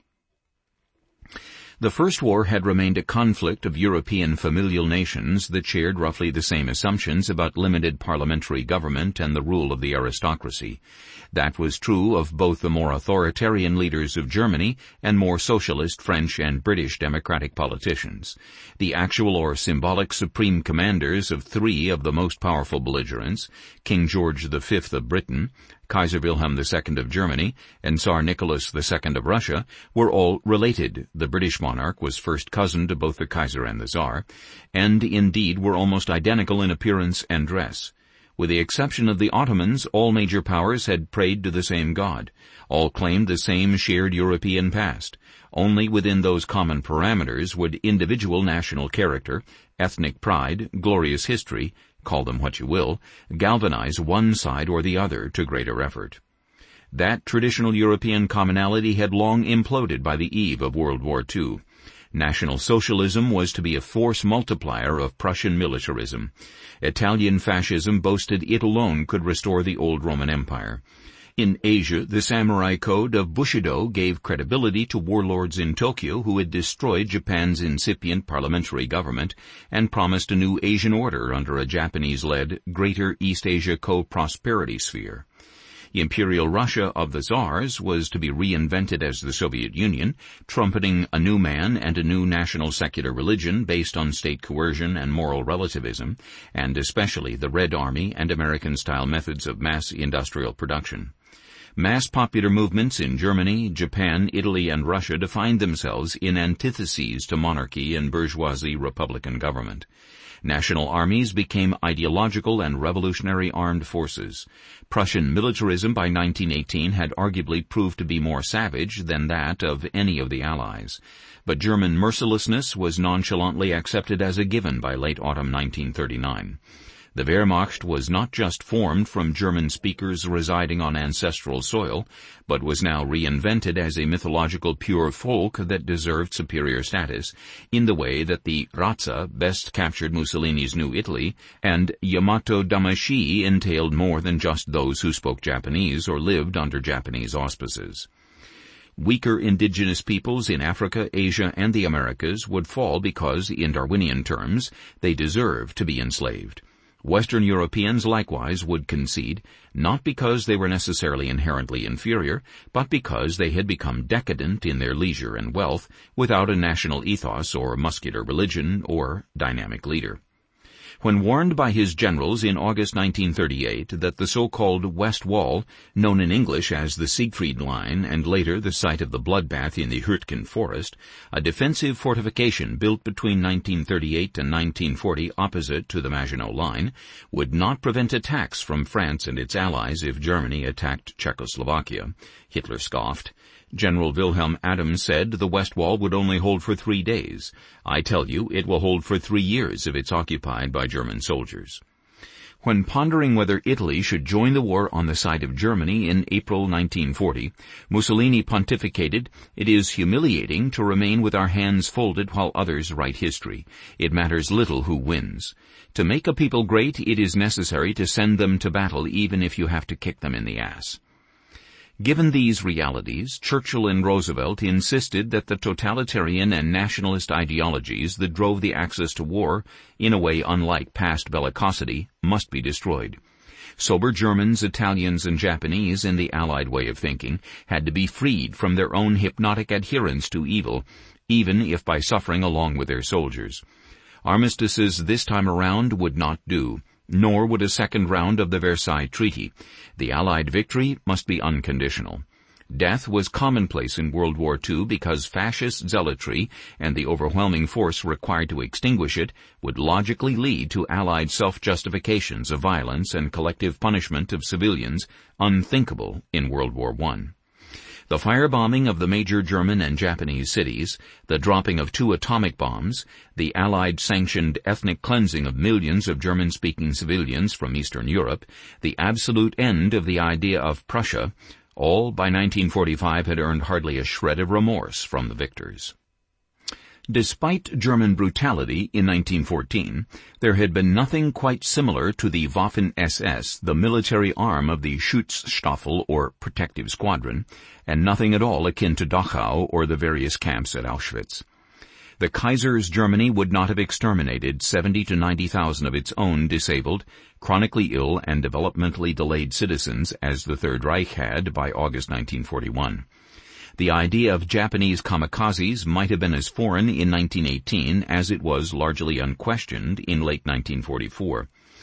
Speaker 1: The First War had remained a conflict of European familial nations that shared roughly the same assumptions about limited parliamentary government and the rule of the aristocracy. That was true of both the more authoritarian leaders of Germany and more socialist French and British democratic politicians. The actual or symbolic supreme commanders of three of the most powerful belligerents, King George the Fifth of Britain, Kaiser Wilhelm the Second of Germany, and Tsar Nicholas the Second of Russia, were all related. The British monarch was first cousin to both the Kaiser and the Tsar, and indeed were almost identical in appearance and dress. With the exception of the Ottomans, all major powers had prayed to the same god. All claimed the same shared European past. Only within those common parameters would individual national character, ethnic pride, glorious history, call them what you will, galvanize one side or the other to greater effort. That traditional European commonality had long imploded by the eve of World War Two. National Socialism was to be a force multiplier of Prussian militarism. Italian fascism boasted it alone could restore the old Roman Empire. In Asia, the samurai code of Bushido gave credibility to warlords in Tokyo who had destroyed Japan's incipient parliamentary government and promised a new Asian order under a Japanese-led Greater East Asia Co-Prosperity Sphere. Imperial Russia of the Tsars was to be reinvented as the Soviet Union, trumpeting a new man and a new national secular religion based on state coercion and moral relativism, and especially the Red Army and American-style methods of mass industrial production. Mass popular movements in Germany, Japan, Italy, and Russia defined themselves in antitheses to monarchy and bourgeoisie republican government. National armies became ideological and revolutionary armed forces. Prussian militarism by nineteen eighteen had arguably proved to be more savage than that of any of the Allies. But German mercilessness was nonchalantly accepted as a given by late autumn nineteen thirty-nine. The Wehrmacht was not just formed from German speakers residing on ancestral soil, but was now reinvented as a mythological pure folk that deserved superior status, in the way that the Razza best captured Mussolini's New Italy, and Yamato Damashi entailed more than just those who spoke Japanese or lived under Japanese auspices. Weaker indigenous peoples in Africa, Asia, and the Americas would fall because, in Darwinian terms, they deserved to be enslaved. Western Europeans likewise would concede, not because they were necessarily inherently inferior, but because they had become decadent in their leisure and wealth, without a national ethos or muscular religion or dynamic leader. When warned by his generals in August nineteen thirty-eight that the so-called West Wall, known in English as the Siegfried Line and later the site of the bloodbath in the Hürtgen Forest, a defensive fortification built between nineteen thirty-eight and nineteen forty opposite to the Maginot Line, would not prevent attacks from France and its allies if Germany attacked Czechoslovakia, Hitler scoffed. General Wilhelm Adams said the West Wall would only hold for three days. I tell you, it will hold for three years if it's occupied by German soldiers. When pondering whether Italy should join the war on the side of Germany in April nineteen forty, Mussolini pontificated, "It is humiliating to remain with our hands folded while others write history. It matters little who wins. To make a people great, it is necessary to send them to battle even if you have to kick them in the ass." Given these realities, Churchill and Roosevelt insisted that the totalitarian and nationalist ideologies that drove the Axis to war, in a way unlike past bellicosity, must be destroyed. Sober Germans, Italians, and Japanese, in the Allied way of thinking, had to be freed from their own hypnotic adherence to evil, even if by suffering along with their soldiers. Armistices this time around would not do, nor would a second round of the Versailles Treaty. The Allied victory must be unconditional. Death was commonplace in World War Two because fascist zealotry and the overwhelming force required to extinguish it would logically lead to Allied self-justifications of violence and collective punishment of civilians unthinkable in World War One. The firebombing of the major German and Japanese cities, the dropping of two atomic bombs, the Allied-sanctioned ethnic cleansing of millions of German-speaking civilians from Eastern Europe, the absolute end of the idea of Prussia, all by nineteen forty-five had earned hardly a shred of remorse from the victors. Despite German brutality in nineteen fourteen, there had been nothing quite similar to the Waffen-S S, the military arm of the Schutzstaffel or Protective Squadron, and nothing at all akin to Dachau or the various camps at Auschwitz. The Kaiser's Germany would not have exterminated seventy to ninety thousand of its own disabled, chronically ill, and developmentally delayed citizens as the Third Reich had by August nineteen forty-one. The idea of Japanese kamikazes might have been as foreign in nineteen eighteen as it was largely unquestioned in late nineteen forty-four.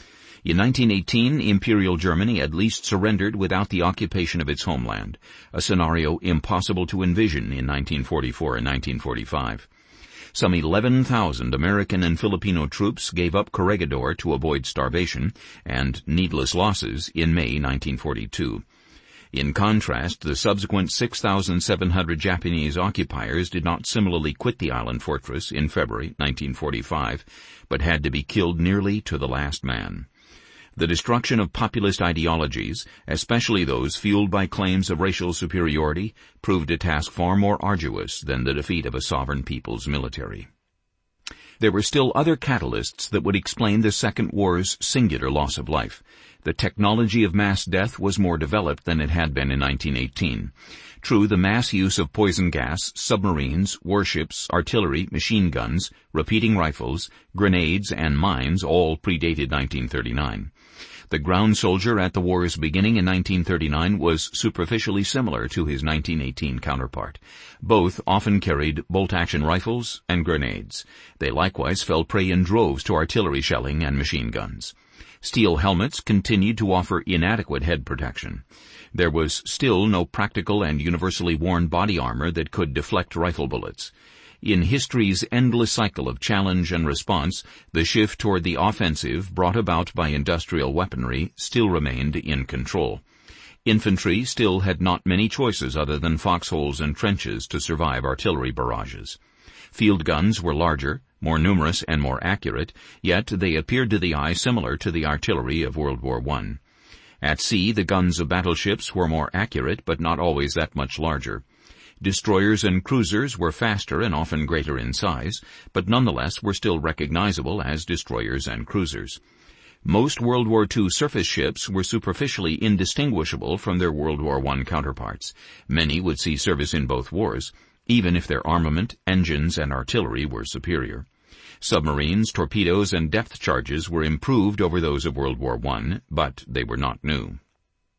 Speaker 1: In nineteen eighteen, Imperial Germany at least surrendered without the occupation of its homeland, a scenario impossible to envision in nineteen forty-four and nineteen forty-five. Some eleven thousand American and Filipino troops gave up Corregidor to avoid starvation and needless losses in May nineteen forty-two. In contrast, the subsequent six thousand seven hundred Japanese occupiers did not similarly quit the island fortress in February nineteen forty-five, but had to be killed nearly to the last man. The destruction of populist ideologies, especially those fueled by claims of racial superiority, proved a task far more arduous than the defeat of a sovereign people's military. There were still other catalysts that would explain the Second War's singular loss of life. The technology of mass death was more developed than it had been in nineteen eighteen. True, the mass use of poison gas, submarines, warships, artillery, machine guns, repeating rifles, grenades, and mines all predated nineteen thirty-nine. The ground soldier at the war's beginning in nineteen thirty-nine was superficially similar to his nineteen eighteen counterpart. Both often carried bolt-action rifles and grenades. They likewise fell prey in droves to artillery shelling and machine guns. Steel helmets continued to offer inadequate head protection. There was still no practical and universally worn body armor that could deflect rifle bullets. In history's endless cycle of challenge and response, the shift toward the offensive brought about by industrial weaponry still remained in control. Infantry still had not many choices other than foxholes and trenches to survive artillery barrages. Field guns were larger, more numerous, and more accurate, yet they appeared to the eye similar to the artillery of World War One. At sea, the guns of battleships were more accurate, but not always that much larger. Destroyers and cruisers were faster and often greater in size, but nonetheless were still recognizable as destroyers and cruisers. Most World War Two surface ships were superficially indistinguishable from their World War One counterparts. Many would see service in both wars, even if their armament, engines, and artillery were superior. Submarines, torpedoes, and depth charges were improved over those of World War One, but they were not new.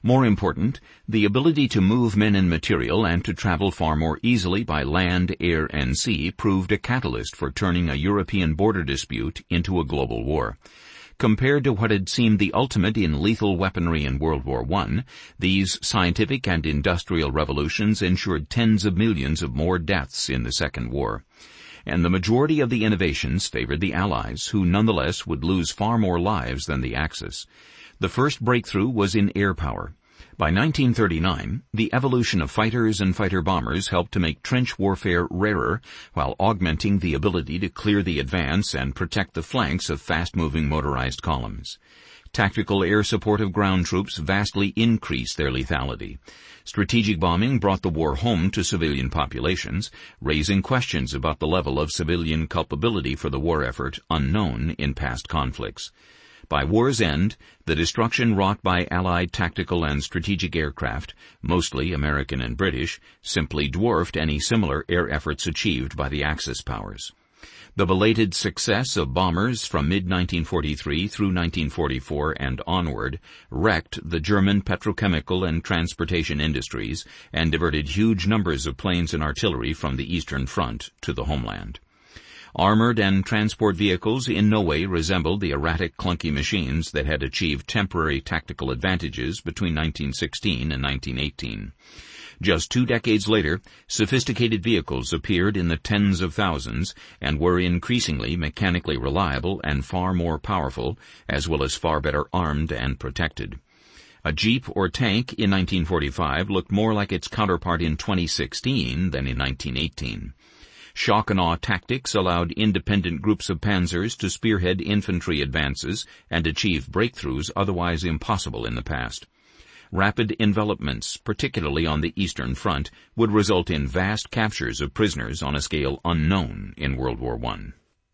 Speaker 1: More important, the ability to move men and material and to travel far more easily by land, air, and sea proved a catalyst for turning a European border dispute into a global war. Compared to what had seemed the ultimate in lethal weaponry in World War One, these scientific and industrial revolutions ensured tens of millions of more deaths in the Second War. And the majority of the innovations favored the Allies, who nonetheless would lose far more lives than the Axis. The first breakthrough was in air power. By nineteen thirty-nine, the evolution of fighters and fighter-bombers helped to make trench warfare rarer, while augmenting the ability to clear the advance and protect the flanks of fast-moving motorized columns. Tactical air support of ground troops vastly increased their lethality. Strategic bombing brought the war home to civilian populations, raising questions about the level of civilian culpability for the war effort unknown in past conflicts. By war's end, the destruction wrought by Allied tactical and strategic aircraft, mostly American and British, simply dwarfed any similar air efforts achieved by the Axis powers. The belated success of bombers from mid nineteen forty-three through nineteen forty-four and onward wrecked the German petrochemical and transportation industries and diverted huge numbers of planes and artillery from the Eastern Front to the homeland. Armored and transport vehicles in no way resembled the erratic, clunky machines that had achieved temporary tactical advantages between nineteen sixteen and nineteen eighteen. Just two decades later, sophisticated vehicles appeared in the tens of thousands and were increasingly mechanically reliable and far more powerful, as well as far better armed and protected. A Jeep or tank in nineteen forty-five looked more like its counterpart in twenty sixteen than in nineteen eighteen. Shock-and-awe tactics allowed independent groups of panzers to spearhead infantry advances and achieve breakthroughs otherwise impossible in the past. Rapid envelopments, particularly on the Eastern Front, would result in vast captures of prisoners on a scale unknown in World War One.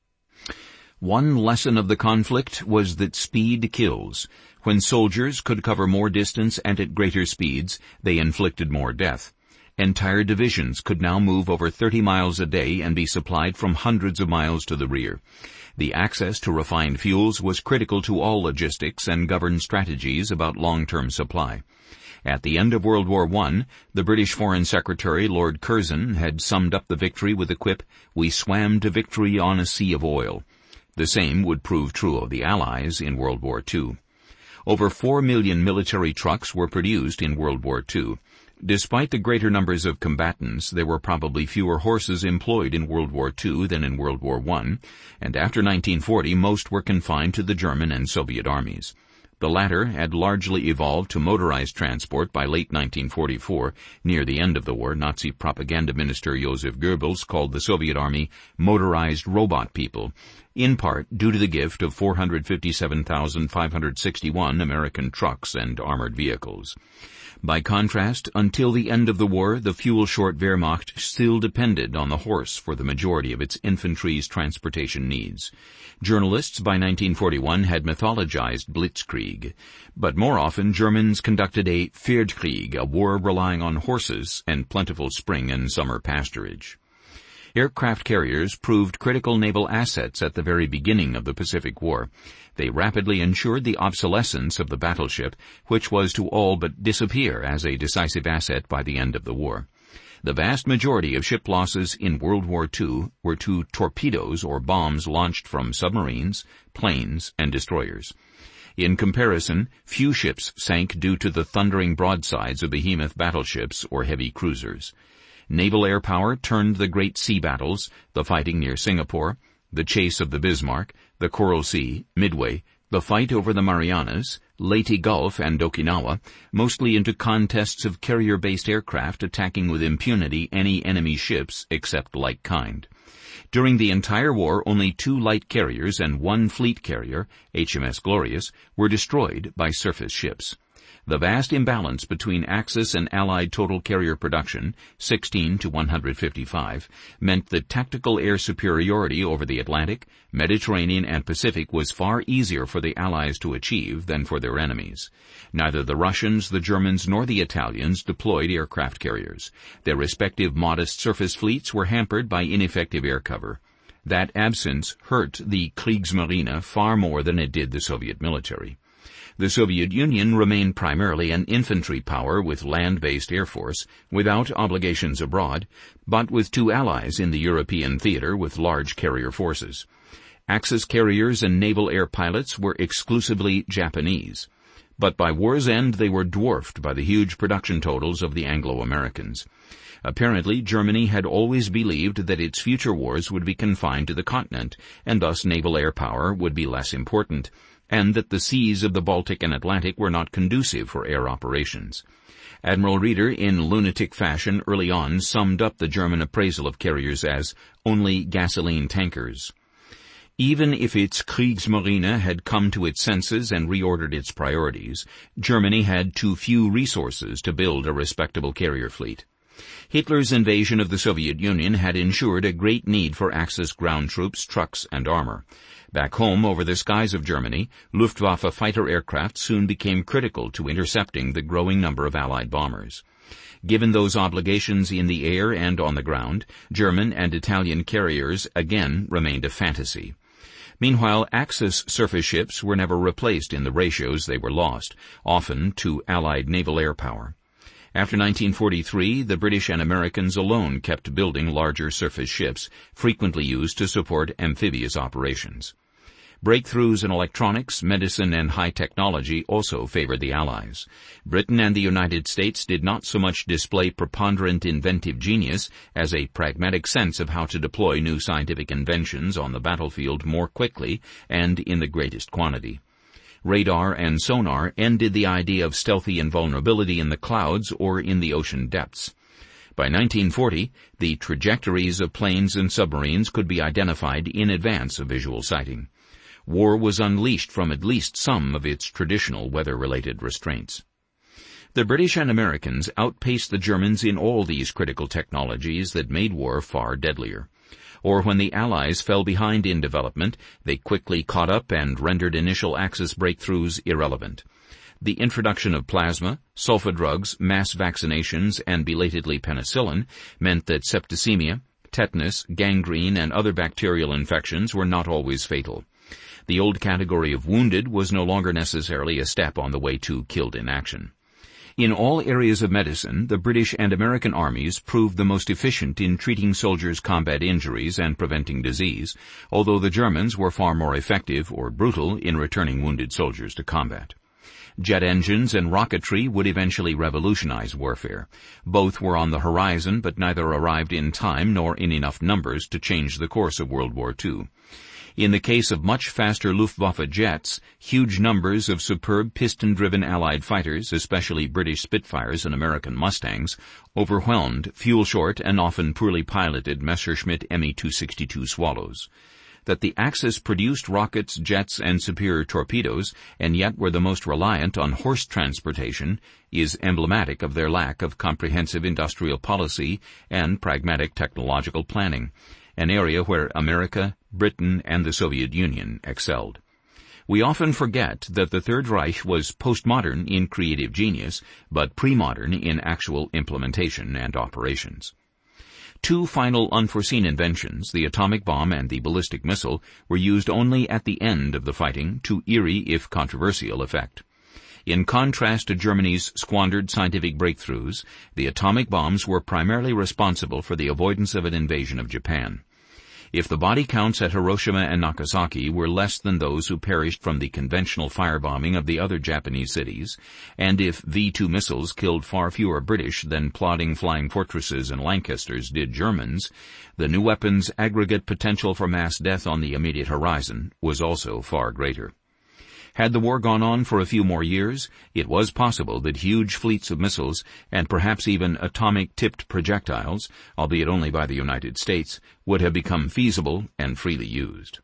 Speaker 1: One lesson of the conflict was that speed kills. When soldiers could cover more distance and at greater speeds, they inflicted more death. Entire divisions could now move over thirty miles a day and be supplied from hundreds of miles to the rear. The access to refined fuels was critical to all logistics and governed strategies about long-term supply. At the end of World War One, the British Foreign Secretary Lord Curzon had summed up the victory with the quip, "We swam to victory on a sea of oil." The same would prove true of the Allies in World War Two. Over four million military trucks were produced in World War Two. Despite the greater numbers of combatants, there were probably fewer horses employed in World War Two than in World War One, and after nineteen forty most were confined to the German and Soviet armies. The latter had largely evolved to motorized transport by late nineteen forty-four. Near the end of the war, Nazi propaganda minister Joseph Goebbels called the Soviet army motorized robot people, in part due to the gift of four hundred fifty-seven thousand five hundred sixty-one American trucks and armored vehicles. By contrast, until the end of the war, the fuel-short Wehrmacht still depended on the horse for the majority of its infantry's transportation needs. Journalists by nineteen forty-one had mythologized Blitzkrieg, but more often Germans conducted a Feldkrieg, a war relying on horses and plentiful spring and summer pasturage. Aircraft carriers proved critical naval assets at the very beginning of the Pacific War. They rapidly ensured the obsolescence of the battleship, which was to all but disappear as a decisive asset by the end of the war. The vast majority of ship losses in World War Two were to torpedoes or bombs launched from submarines, planes, and destroyers. In comparison, few ships sank due to the thundering broadsides of behemoth battleships or heavy cruisers. Naval air power turned the great sea battles, the fighting near Singapore, the chase of the Bismarck, the Coral Sea, Midway, the fight over the Marianas, Leyte Gulf, and Okinawa, mostly into contests of carrier-based aircraft attacking with impunity any enemy ships except like kind. During the entire war, only two light carriers and one fleet carrier, H M S Glorious, were destroyed by surface ships. The vast imbalance between Axis and Allied total carrier production, sixteen to one hundred fifty-five, meant that tactical air superiority over the Atlantic, Mediterranean, and Pacific was far easier for the Allies to achieve than for their enemies. Neither the Russians, the Germans, nor the Italians deployed aircraft carriers. Their respective modest surface fleets were hampered by ineffective air cover. That absence hurt the Kriegsmarine far more than it did the Soviet military. The Soviet Union remained primarily an infantry power with land-based air force, without obligations abroad, but with two allies in the European theater with large carrier forces. Axis carriers and naval air pilots were exclusively Japanese, but by war's end they were dwarfed by the huge production totals of the Anglo-Americans. Apparently, Germany had always believed that its future wars would be confined to the continent, and thus naval air power would be less important, and that the seas of the Baltic and Atlantic were not conducive for air operations. Admiral Reeder, in lunatic fashion early on, summed up the German appraisal of carriers as only gasoline tankers. Even if its Kriegsmarine had come to its senses and reordered its priorities, Germany had too few resources to build a respectable carrier fleet. Hitler's invasion of the Soviet Union had ensured a great need for Axis ground troops, trucks, and armor. Back home, over the skies of Germany, Luftwaffe fighter aircraft soon became critical to intercepting the growing number of Allied bombers. Given those obligations in the air and on the ground, German and Italian carriers again remained a fantasy. Meanwhile, Axis surface ships were never replaced in the ratios they were lost, often to Allied naval air power. After nineteen forty-three, the British and Americans alone kept building larger surface ships, frequently used to support amphibious operations. Breakthroughs in electronics, medicine, and high technology also favored the Allies. Britain and the United States did not so much display preponderant inventive genius as a pragmatic sense of how to deploy new scientific inventions on the battlefield more quickly and in the greatest quantity. Radar and sonar ended the idea of stealthy invulnerability in the clouds or in the ocean depths. By nineteen forty, the trajectories of planes and submarines could be identified in advance of visual sighting. War was unleashed from at least some of its traditional weather-related restraints. The British and Americans outpaced the Germans in all these critical technologies that made war far deadlier. Or when the Allies fell behind in development, they quickly caught up and rendered initial Axis breakthroughs irrelevant. The introduction of plasma, sulfa drugs, mass vaccinations, and belatedly penicillin meant that septicemia, tetanus, gangrene, and other bacterial infections were not always fatal. The old category of wounded was no longer necessarily a step on the way to killed in action. In all areas of medicine, the British and American armies proved the most efficient in treating soldiers' combat injuries and preventing disease, although the Germans were far more effective or brutal in returning wounded soldiers to combat. Jet engines and rocketry would eventually revolutionize warfare. Both were on the horizon, but neither arrived in time nor in enough numbers to change the course of World War Two. In the case of much faster Luftwaffe jets, huge numbers of superb piston-driven Allied fighters, especially British Spitfires and American Mustangs, overwhelmed fuel-short and often poorly piloted Messerschmitt M E two sixty-two Swallows. That the Axis produced rockets, jets, and superior torpedoes, and yet were the most reliant on horse transportation, is emblematic of their lack of comprehensive industrial policy and pragmatic technological planning, an area where America, Britain, and the Soviet Union excelled. We often forget that the Third Reich was postmodern in creative genius, but pre-modern in actual implementation and operations. Two final unforeseen inventions, the atomic bomb and the ballistic missile, were used only at the end of the fighting to eerie, if controversial, effect. In contrast to Germany's squandered scientific breakthroughs, the atomic bombs were primarily responsible for the avoidance of an invasion of Japan. If the body counts at Hiroshima and Nagasaki were less than those who perished from the conventional firebombing of the other Japanese cities, and if V two missiles killed far fewer British than plodding flying fortresses and Lancasters did Germans, the new weapon's aggregate potential for mass death on the immediate horizon was also far greater. Had the war gone on for a few more years, it was possible that huge fleets of missiles, and perhaps even atomic-tipped projectiles, albeit only by the United States, would have become feasible and freely used.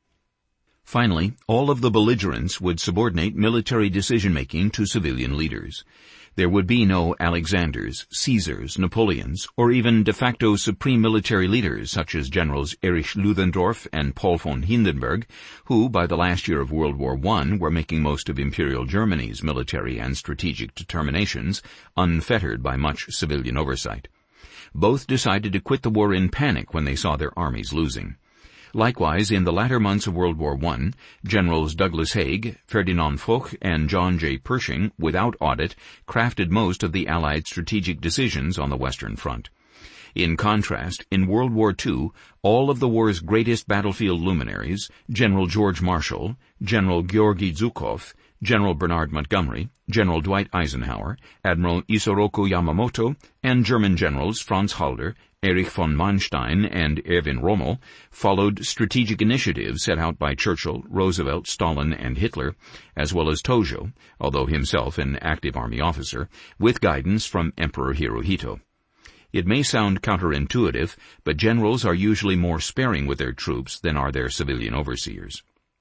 Speaker 1: Finally, all of the belligerents would subordinate military decision-making to civilian leaders. There would be no Alexanders, Caesars, Napoleons, or even de facto supreme military leaders such as Generals Erich Ludendorff and Paul von Hindenburg, who, by the last year of World War One, were making most of Imperial Germany's military and strategic determinations, unfettered by much civilian oversight. Both decided to quit the war in panic when they saw their armies losing. Likewise, in the latter months of World War One, Generals Douglas Haig, Ferdinand Foch, and John J. Pershing, without audit, crafted most of the Allied strategic decisions on the Western Front. In contrast, in World War Two, all of the war's greatest battlefield luminaries, General George Marshall, General Georgy Zhukov, General Bernard Montgomery, General Dwight Eisenhower, Admiral Isoroku Yamamoto, and German generals Franz Halder, Erich von Manstein, and Erwin Rommel, followed strategic initiatives set out by Churchill, Roosevelt, Stalin, and Hitler, as well as Tojo, although himself an active army officer, with guidance from Emperor Hirohito. It may sound counterintuitive, but generals are usually more sparing with their troops than are their civilian overseers.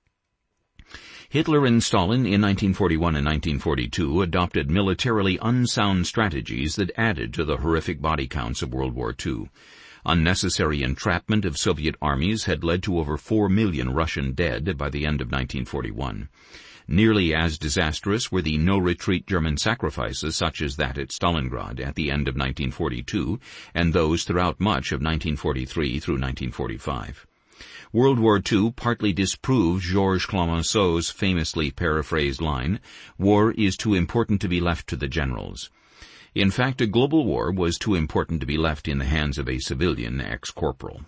Speaker 1: Hitler and Stalin in nineteen forty-one and nineteen forty-two adopted militarily unsound strategies that added to the horrific body counts of World War Two. Unnecessary entrapment of Soviet armies had led to over four million Russian dead by the end of nineteen forty-one. Nearly as disastrous were the no-retreat German sacrifices such as that at Stalingrad at the end of nineteen forty-two and those throughout much of nineteen forty-three through nineteen forty-five. World War Two partly disproved Georges Clemenceau's famously paraphrased line, "War is too important to be left to the generals." In fact, a global war was too important to be left in the hands of a civilian ex-corporal.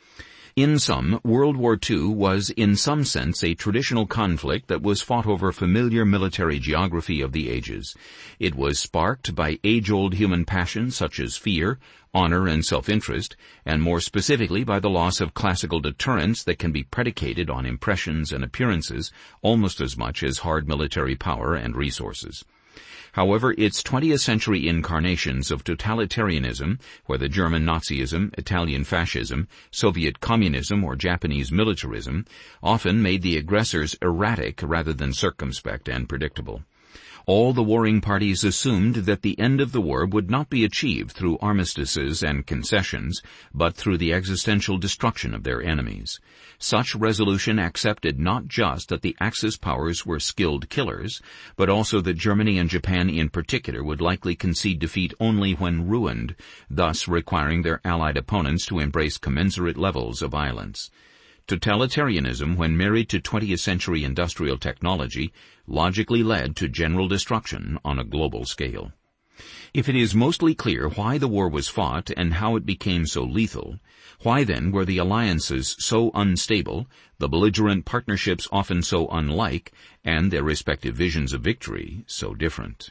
Speaker 1: In sum, World War Two was in some sense a traditional conflict that was fought over familiar military geography of the ages. It was sparked by age-old human passions such as fear, honor, and self-interest, and more specifically by the loss of classical deterrence that can be predicated on impressions and appearances almost as much as hard military power and resources. However, its twentieth century incarnations of totalitarianism, whether German Nazism, Italian fascism, Soviet communism, or Japanese militarism, often made the aggressors erratic rather than circumspect and predictable. All the warring parties assumed that the end of the war would not be achieved through armistices and concessions, but through the existential destruction of their enemies. Such resolution accepted not just that the Axis powers were skilled killers, but also that Germany and Japan in particular would likely concede defeat only when ruined, thus requiring their Allied opponents to embrace commensurate levels of violence. Totalitarianism, when married to twentieth century industrial technology, logically led to general destruction on a global scale. If it is mostly clear why the war was fought and how it became so lethal, why then were the alliances so unstable, the belligerent partnerships often so unlike, and their respective visions of victory so different?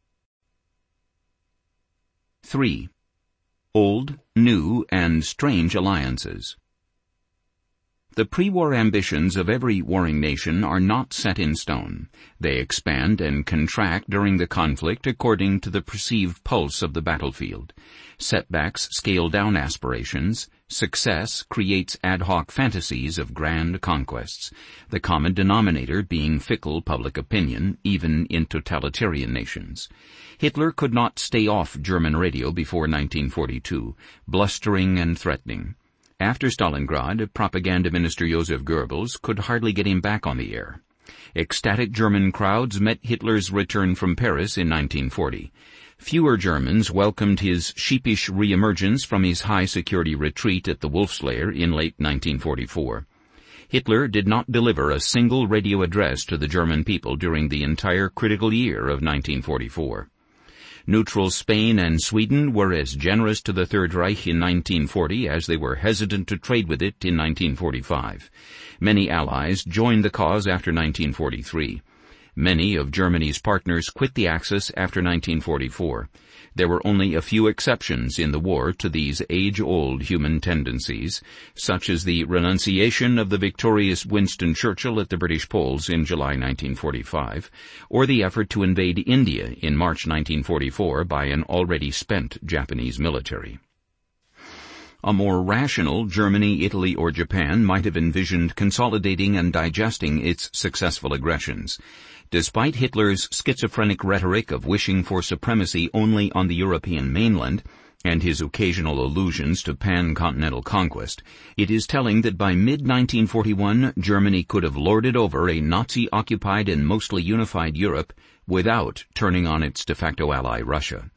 Speaker 1: Three. Old, new, and strange alliances. The pre-war ambitions of every warring nation are not set in stone. They expand and contract during the conflict according to the perceived pulse of the battlefield. Setbacks scale down aspirations. Success creates ad hoc fantasies of grand conquests, the common denominator being fickle public opinion, even in totalitarian nations. Hitler could not stay off German radio before nineteen forty-two, blustering and threatening. After Stalingrad, propaganda minister Joseph Goebbels could hardly get him back on the air. Ecstatic German crowds met Hitler's return from Paris in nineteen forty. Fewer Germans welcomed his sheepish re-emergence from his high-security retreat at the Wolfslair in late nineteen forty-four. Hitler did not deliver a single radio address to the German people during the entire critical year of nineteen forty-four. Neutral Spain and Sweden were as generous to the Third Reich in nineteen forty as they were hesitant to trade with it in nineteen forty-five. Many allies joined the cause after nineteen forty-three. Many of Germany's partners quit the Axis after nineteen forty-four. There were only a few exceptions in the war to these age-old human tendencies, such as the renunciation of the victorious Winston Churchill at the British polls in July nineteen forty-five, or the effort to invade India in March nineteen forty-four by an already spent Japanese military. A more rational Germany, Italy, or Japan might have envisioned consolidating and digesting its successful aggressions. Despite Hitler's schizophrenic rhetoric of wishing for supremacy only on the European mainland, and his occasional allusions to pan-continental conquest, it is telling that by mid nineteen forty-one Germany could have lorded over a Nazi-occupied and mostly unified Europe without turning on its de facto ally Russia.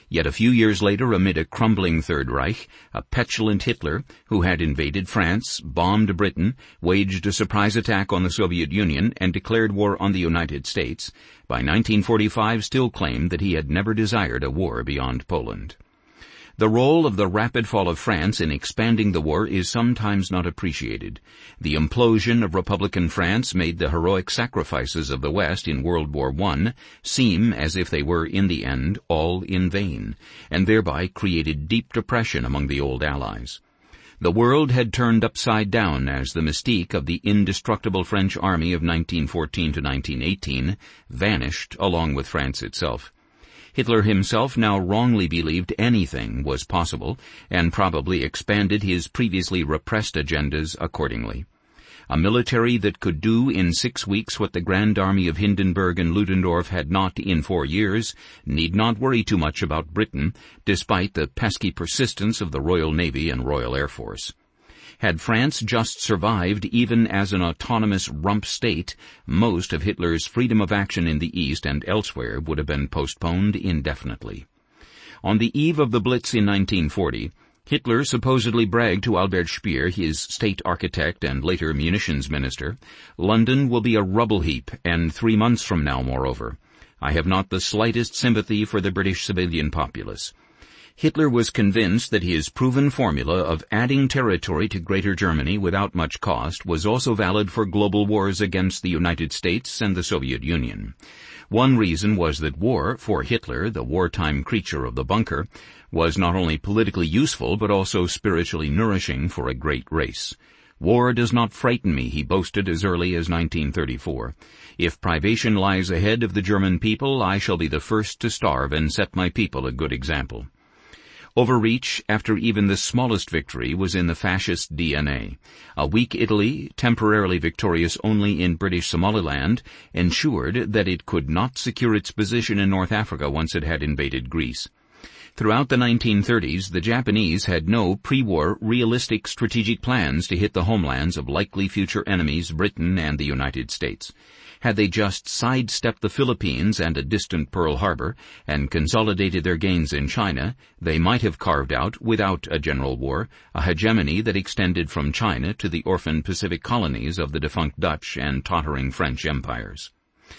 Speaker 1: Yet a few years later, amid a crumbling Third Reich, a petulant Hitler, who had invaded France, bombed Britain, waged a surprise attack on the Soviet Union, and declared war on the United States, by nineteen forty-five still claimed that he had never desired a war beyond Poland. The role of the rapid fall of France in expanding the war is sometimes not appreciated. The implosion of Republican France made the heroic sacrifices of the West in World War One seem as if they were, in the end, all in vain, and thereby created deep depression among the old Allies. The world had turned upside down as the mystique of the indestructible French army of nineteen fourteen to nineteen eighteen vanished along with France itself. Hitler himself now wrongly believed anything was possible, and probably expanded his previously repressed agendas accordingly. A military that could do in six weeks what the Grand Army of Hindenburg and Ludendorff had not in four years need not worry too much about Britain, despite the pesky persistence of the Royal Navy and Royal Air Force. Had France just survived even as an autonomous rump state, most of Hitler's freedom of action in the East and elsewhere would have been postponed indefinitely. On the eve of the Blitz in nineteen forty, Hitler supposedly bragged to Albert Speer, his state architect and later munitions minister, "London will be a rubble heap, and three months from now, moreover. I have not the slightest sympathy for the British civilian populace." Hitler was convinced that his proven formula of adding territory to Greater Germany without much cost was also valid for global wars against the United States and the Soviet Union. One reason was that war, for Hitler, the wartime creature of the bunker, was not only politically useful but also spiritually nourishing for a great race. "War does not frighten me," he boasted as early as nineteen thirty-four. "If privation lies ahead of the German people, I shall be the first to starve and set my people a good example." Overreach after even the smallest victory was in the fascist D N A. A weak Italy, temporarily victorious only in British Somaliland, ensured that it could not secure its position in North Africa once it had invaded Greece. Throughout the nineteen thirties, the Japanese had no pre-war realistic strategic plans to hit the homelands of likely future enemies Britain and the United States. Had they just sidestepped the Philippines and a distant Pearl Harbor and consolidated their gains in China, they might have carved out, without a general war, a hegemony that extended from China to the orphaned Pacific colonies of the defunct Dutch and tottering French empires.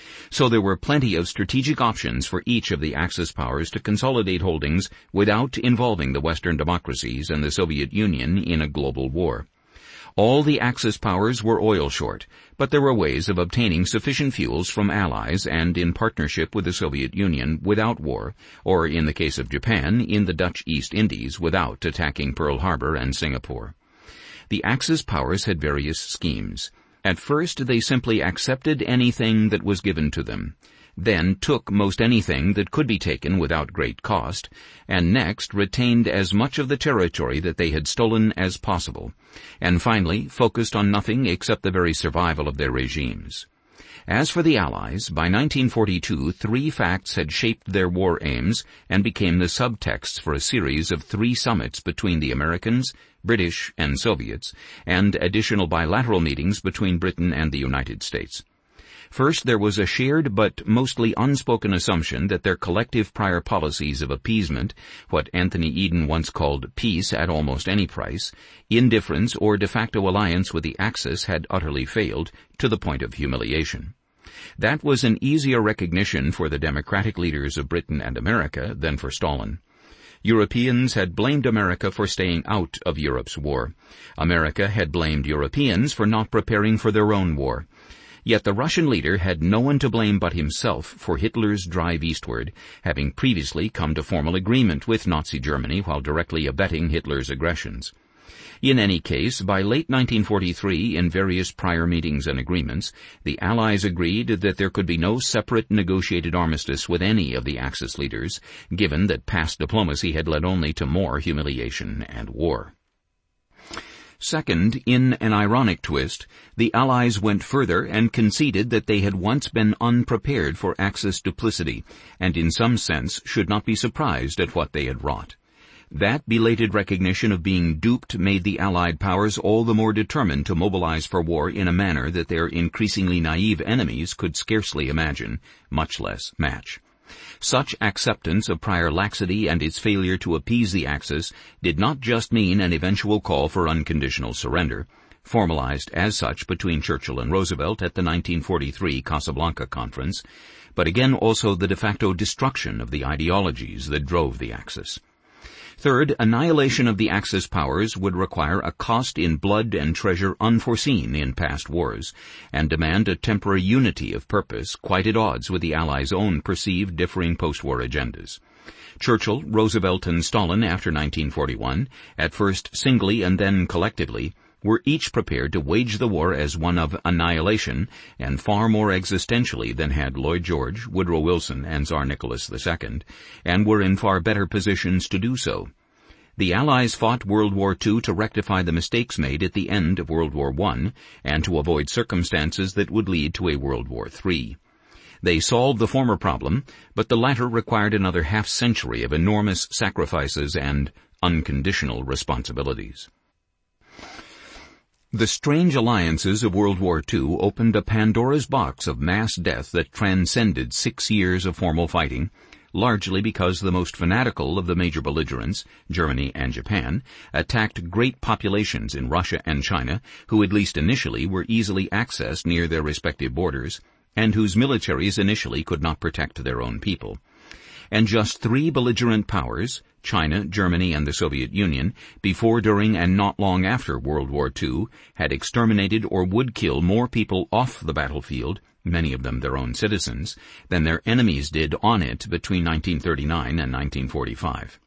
Speaker 1: So there were plenty of strategic options for each of the Axis powers to consolidate holdings without involving the Western democracies and the Soviet Union in a global war. All the Axis powers were oil short, but there were ways of obtaining sufficient fuels from allies and in partnership with the Soviet Union without war, or in the case of Japan, in the Dutch East Indies without attacking Pearl Harbor and Singapore. The Axis powers had various schemes. At first, they simply accepted anything that was given to them, then took most anything that could be taken without great cost, and next retained as much of the territory that they had stolen as possible, and finally focused on nothing except the very survival of their regimes. As for the Allies, by nineteen forty-two, three facts had shaped their war aims and became the subtexts for a series of three summits between the Americans, British, and Soviets, and additional bilateral meetings between Britain and the United States. First, there was a shared but mostly unspoken assumption that their collective prior policies of appeasement, what Anthony Eden once called peace at almost any price, indifference or de facto alliance with the Axis had utterly failed, to the point of humiliation. That was an easier recognition for the democratic leaders of Britain and America than for Stalin. Europeans had blamed America for staying out of Europe's war. America had blamed Europeans for not preparing for their own war. Yet the Russian leader had no one to blame but himself for Hitler's drive eastward, having previously come to formal agreement with Nazi Germany while directly abetting Hitler's aggressions. In any case, by late nineteen forty-three, in various prior meetings and agreements, the Allies agreed that there could be no separate negotiated armistice with any of the Axis leaders, given that past diplomacy had led only to more humiliation and war. Second, in an ironic twist, the Allies went further and conceded that they had once been unprepared for Axis duplicity, and in some sense should not be surprised at what they had wrought. That belated recognition of being duped made the Allied powers all the more determined to mobilize for war in a manner that their increasingly naive enemies could scarcely imagine, much less match. Such acceptance of prior laxity and its failure to appease the Axis did not just mean an eventual call for unconditional surrender, formalized as such between Churchill and Roosevelt at the nineteen forty-three Casablanca Conference, but again also the de facto destruction of the ideologies that drove the Axis. Third, annihilation of the Axis powers would require a cost in blood and treasure unforeseen in past wars, and demand a temporary unity of purpose quite at odds with the Allies' own perceived differing post-war agendas. Churchill, Roosevelt, and Stalin after nineteen forty-one, at first singly and then collectively, were each prepared to wage the war as one of annihilation, and far more existentially than had Lloyd George, Woodrow Wilson, and Tsar Nicholas the Second, and were in far better positions to do so. The Allies fought World War Two to rectify the mistakes made at the end of World War One, and to avoid circumstances that would lead to a World War Three. They solved the former problem, but the latter required another half-century of enormous sacrifices and unconditional responsibilities. The strange alliances of World War Two opened a Pandora's box of mass death that transcended six years of formal fighting, largely because the most fanatical of the major belligerents, Germany and Japan, attacked great populations in Russia and China, who at least initially were easily accessed near their respective borders, and whose militaries initially could not protect their own people. And just three belligerent powers, China, Germany, and the Soviet Union, before, during, and not long after World War Two, had exterminated or would kill more people off the battlefield, many of them their own citizens, than their enemies did on it between nineteen thirty-nine and nineteen forty-five.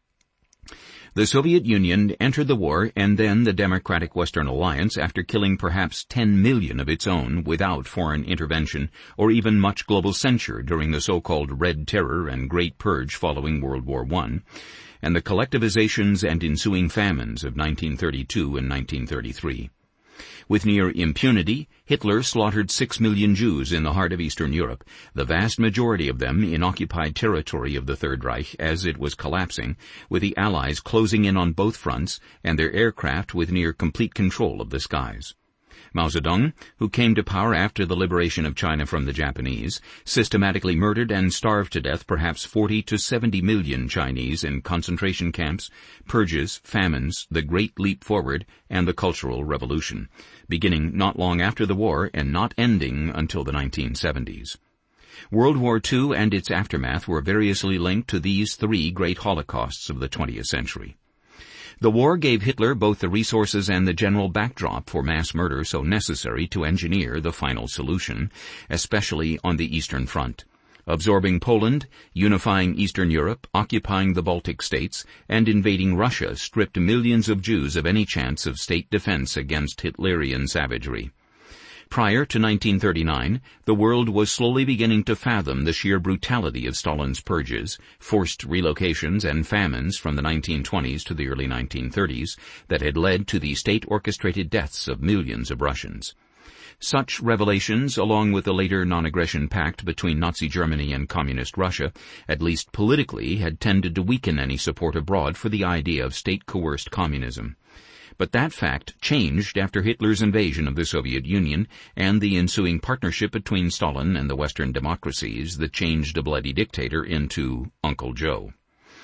Speaker 1: The Soviet Union entered the war and then the Democratic Western Alliance after killing perhaps ten million of its own without foreign intervention or even much global censure during the so-called Red Terror and Great Purge following World War One, and the collectivizations and ensuing famines of nineteen thirty-two and nineteen thirty-three. With near impunity, Hitler slaughtered six million Jews in the heart of Eastern Europe, the vast majority of them in occupied territory of the Third Reich as it was collapsing, with the Allies closing in on both fronts and their aircraft with near complete control of the skies. Mao Zedong, who came to power after the liberation of China from the Japanese, systematically murdered and starved to death perhaps forty to seventy million Chinese in concentration camps, purges, famines, the Great Leap Forward, and the Cultural Revolution, beginning not long after the war and not ending until the nineteen seventies. World War Two and its aftermath were variously linked to these three great holocausts of the twentieth century. The war gave Hitler both the resources and the general backdrop for mass murder so necessary to engineer the final solution, especially on the Eastern Front. Absorbing Poland, unifying Eastern Europe, occupying the Baltic states, and invading Russia stripped millions of Jews of any chance of state defense against Hitlerian savagery. Prior to nineteen thirty-nine, the world was slowly beginning to fathom the sheer brutality of Stalin's purges, forced relocations, and famines from the nineteen twenties to the early nineteen thirties that had led to the state-orchestrated deaths of millions of Russians. Such revelations, along with the later non-aggression pact between Nazi Germany and Communist Russia, at least politically, had tended to weaken any support abroad for the idea of state-coerced communism. But that fact changed after Hitler's invasion of the Soviet Union and the ensuing partnership between Stalin and the Western democracies that changed a bloody dictator into Uncle Joe.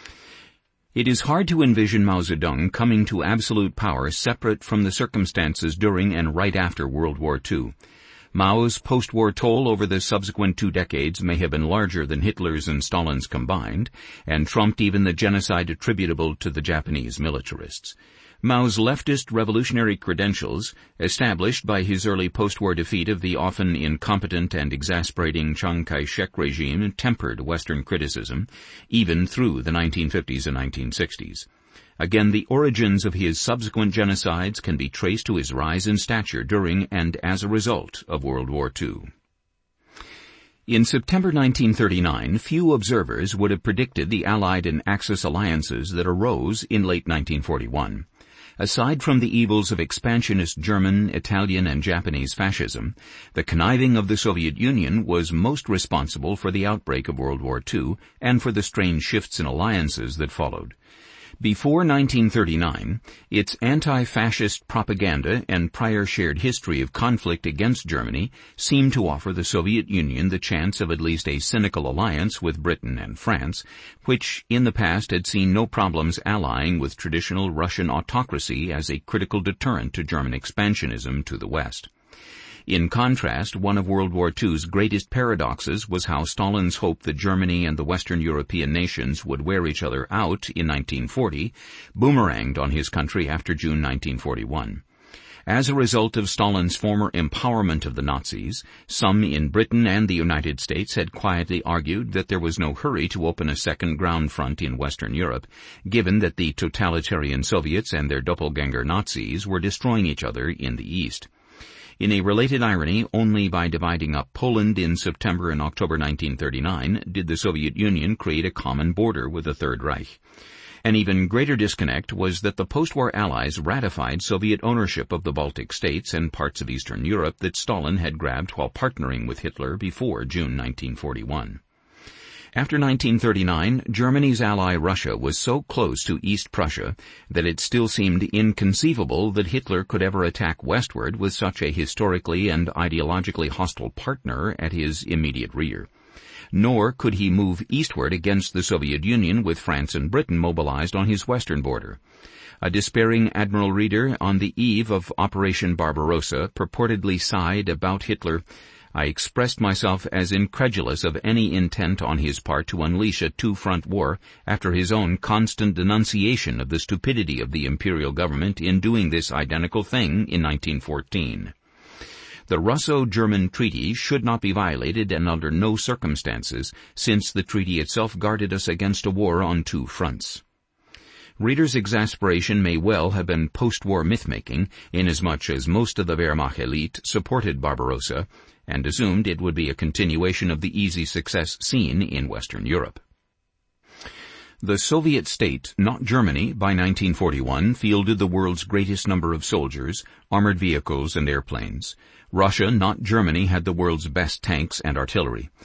Speaker 1: It is hard to envision Mao Zedong coming to absolute power separate from the circumstances during and right after World War Two. Mao's post-war toll over the subsequent two decades may have been larger than Hitler's and Stalin's combined, and trumped even the genocide attributable to the Japanese militarists. Mao's leftist revolutionary credentials, established by his early post-war defeat of the often incompetent and exasperating Chiang Kai-shek regime, tempered Western criticism, even through the nineteen fifties and nineteen sixties. Again, the origins of his subsequent genocides can be traced to his rise in stature during and as a result of World War Two. In September nineteen thirty-nine, few observers would have predicted the Allied and Axis alliances that arose in late nineteen forty-one. Aside from the evils of expansionist German, Italian, and Japanese fascism, the conniving of the Soviet Union was most responsible for the outbreak of World War Two and for the strange shifts in alliances that followed. Before nineteen thirty-nine, its anti-fascist propaganda and prior shared history of conflict against Germany seemed to offer the Soviet Union the chance of at least a cynical alliance with Britain and France, which in the past had seen no problems allying with traditional Russian autocracy as a critical deterrent to German expansionism to the West. In contrast, one of World War Two's greatest paradoxes was how Stalin's hope that Germany and the Western European nations would wear each other out in nineteen forty boomeranged on his country after June nineteen forty-one. As a result of Stalin's former empowerment of the Nazis, some in Britain and the United States had quietly argued that there was no hurry to open a second ground front in Western Europe, given that the totalitarian Soviets and their doppelganger Nazis were destroying each other in the East. In a related irony, only by dividing up Poland in September and October nineteen thirty-nine did the Soviet Union create a common border with the Third Reich. An even greater disconnect was that the post-war Allies ratified Soviet ownership of the Baltic states and parts of Eastern Europe that Stalin had grabbed while partnering with Hitler before June nineteen forty-one. After nineteen thirty-nine, Germany's ally Russia was so close to East Prussia that it still seemed inconceivable that Hitler could ever attack westward with such a historically and ideologically hostile partner at his immediate rear. Nor could he move eastward against the Soviet Union with France and Britain mobilized on his western border. A despairing Admiral Reeder on the eve of Operation Barbarossa purportedly sighed about Hitler, "I expressed myself as incredulous of any intent on his part to unleash a two-front war after his own constant denunciation of the stupidity of the imperial government in doing this identical thing in nineteen fourteen. The Russo-German treaty should not be violated and under no circumstances, since the treaty itself guarded us against a war on two fronts." Reeder's exasperation may well have been post-war myth-making, inasmuch as most of the Wehrmacht elite supported Barbarossa and assumed it would be a continuation of the easy success seen in Western Europe. The Soviet state, not Germany, by nineteen forty-one fielded the world's greatest number of soldiers, armored vehicles, and airplanes. Russia, not Germany, had the world's best tanks and artillery.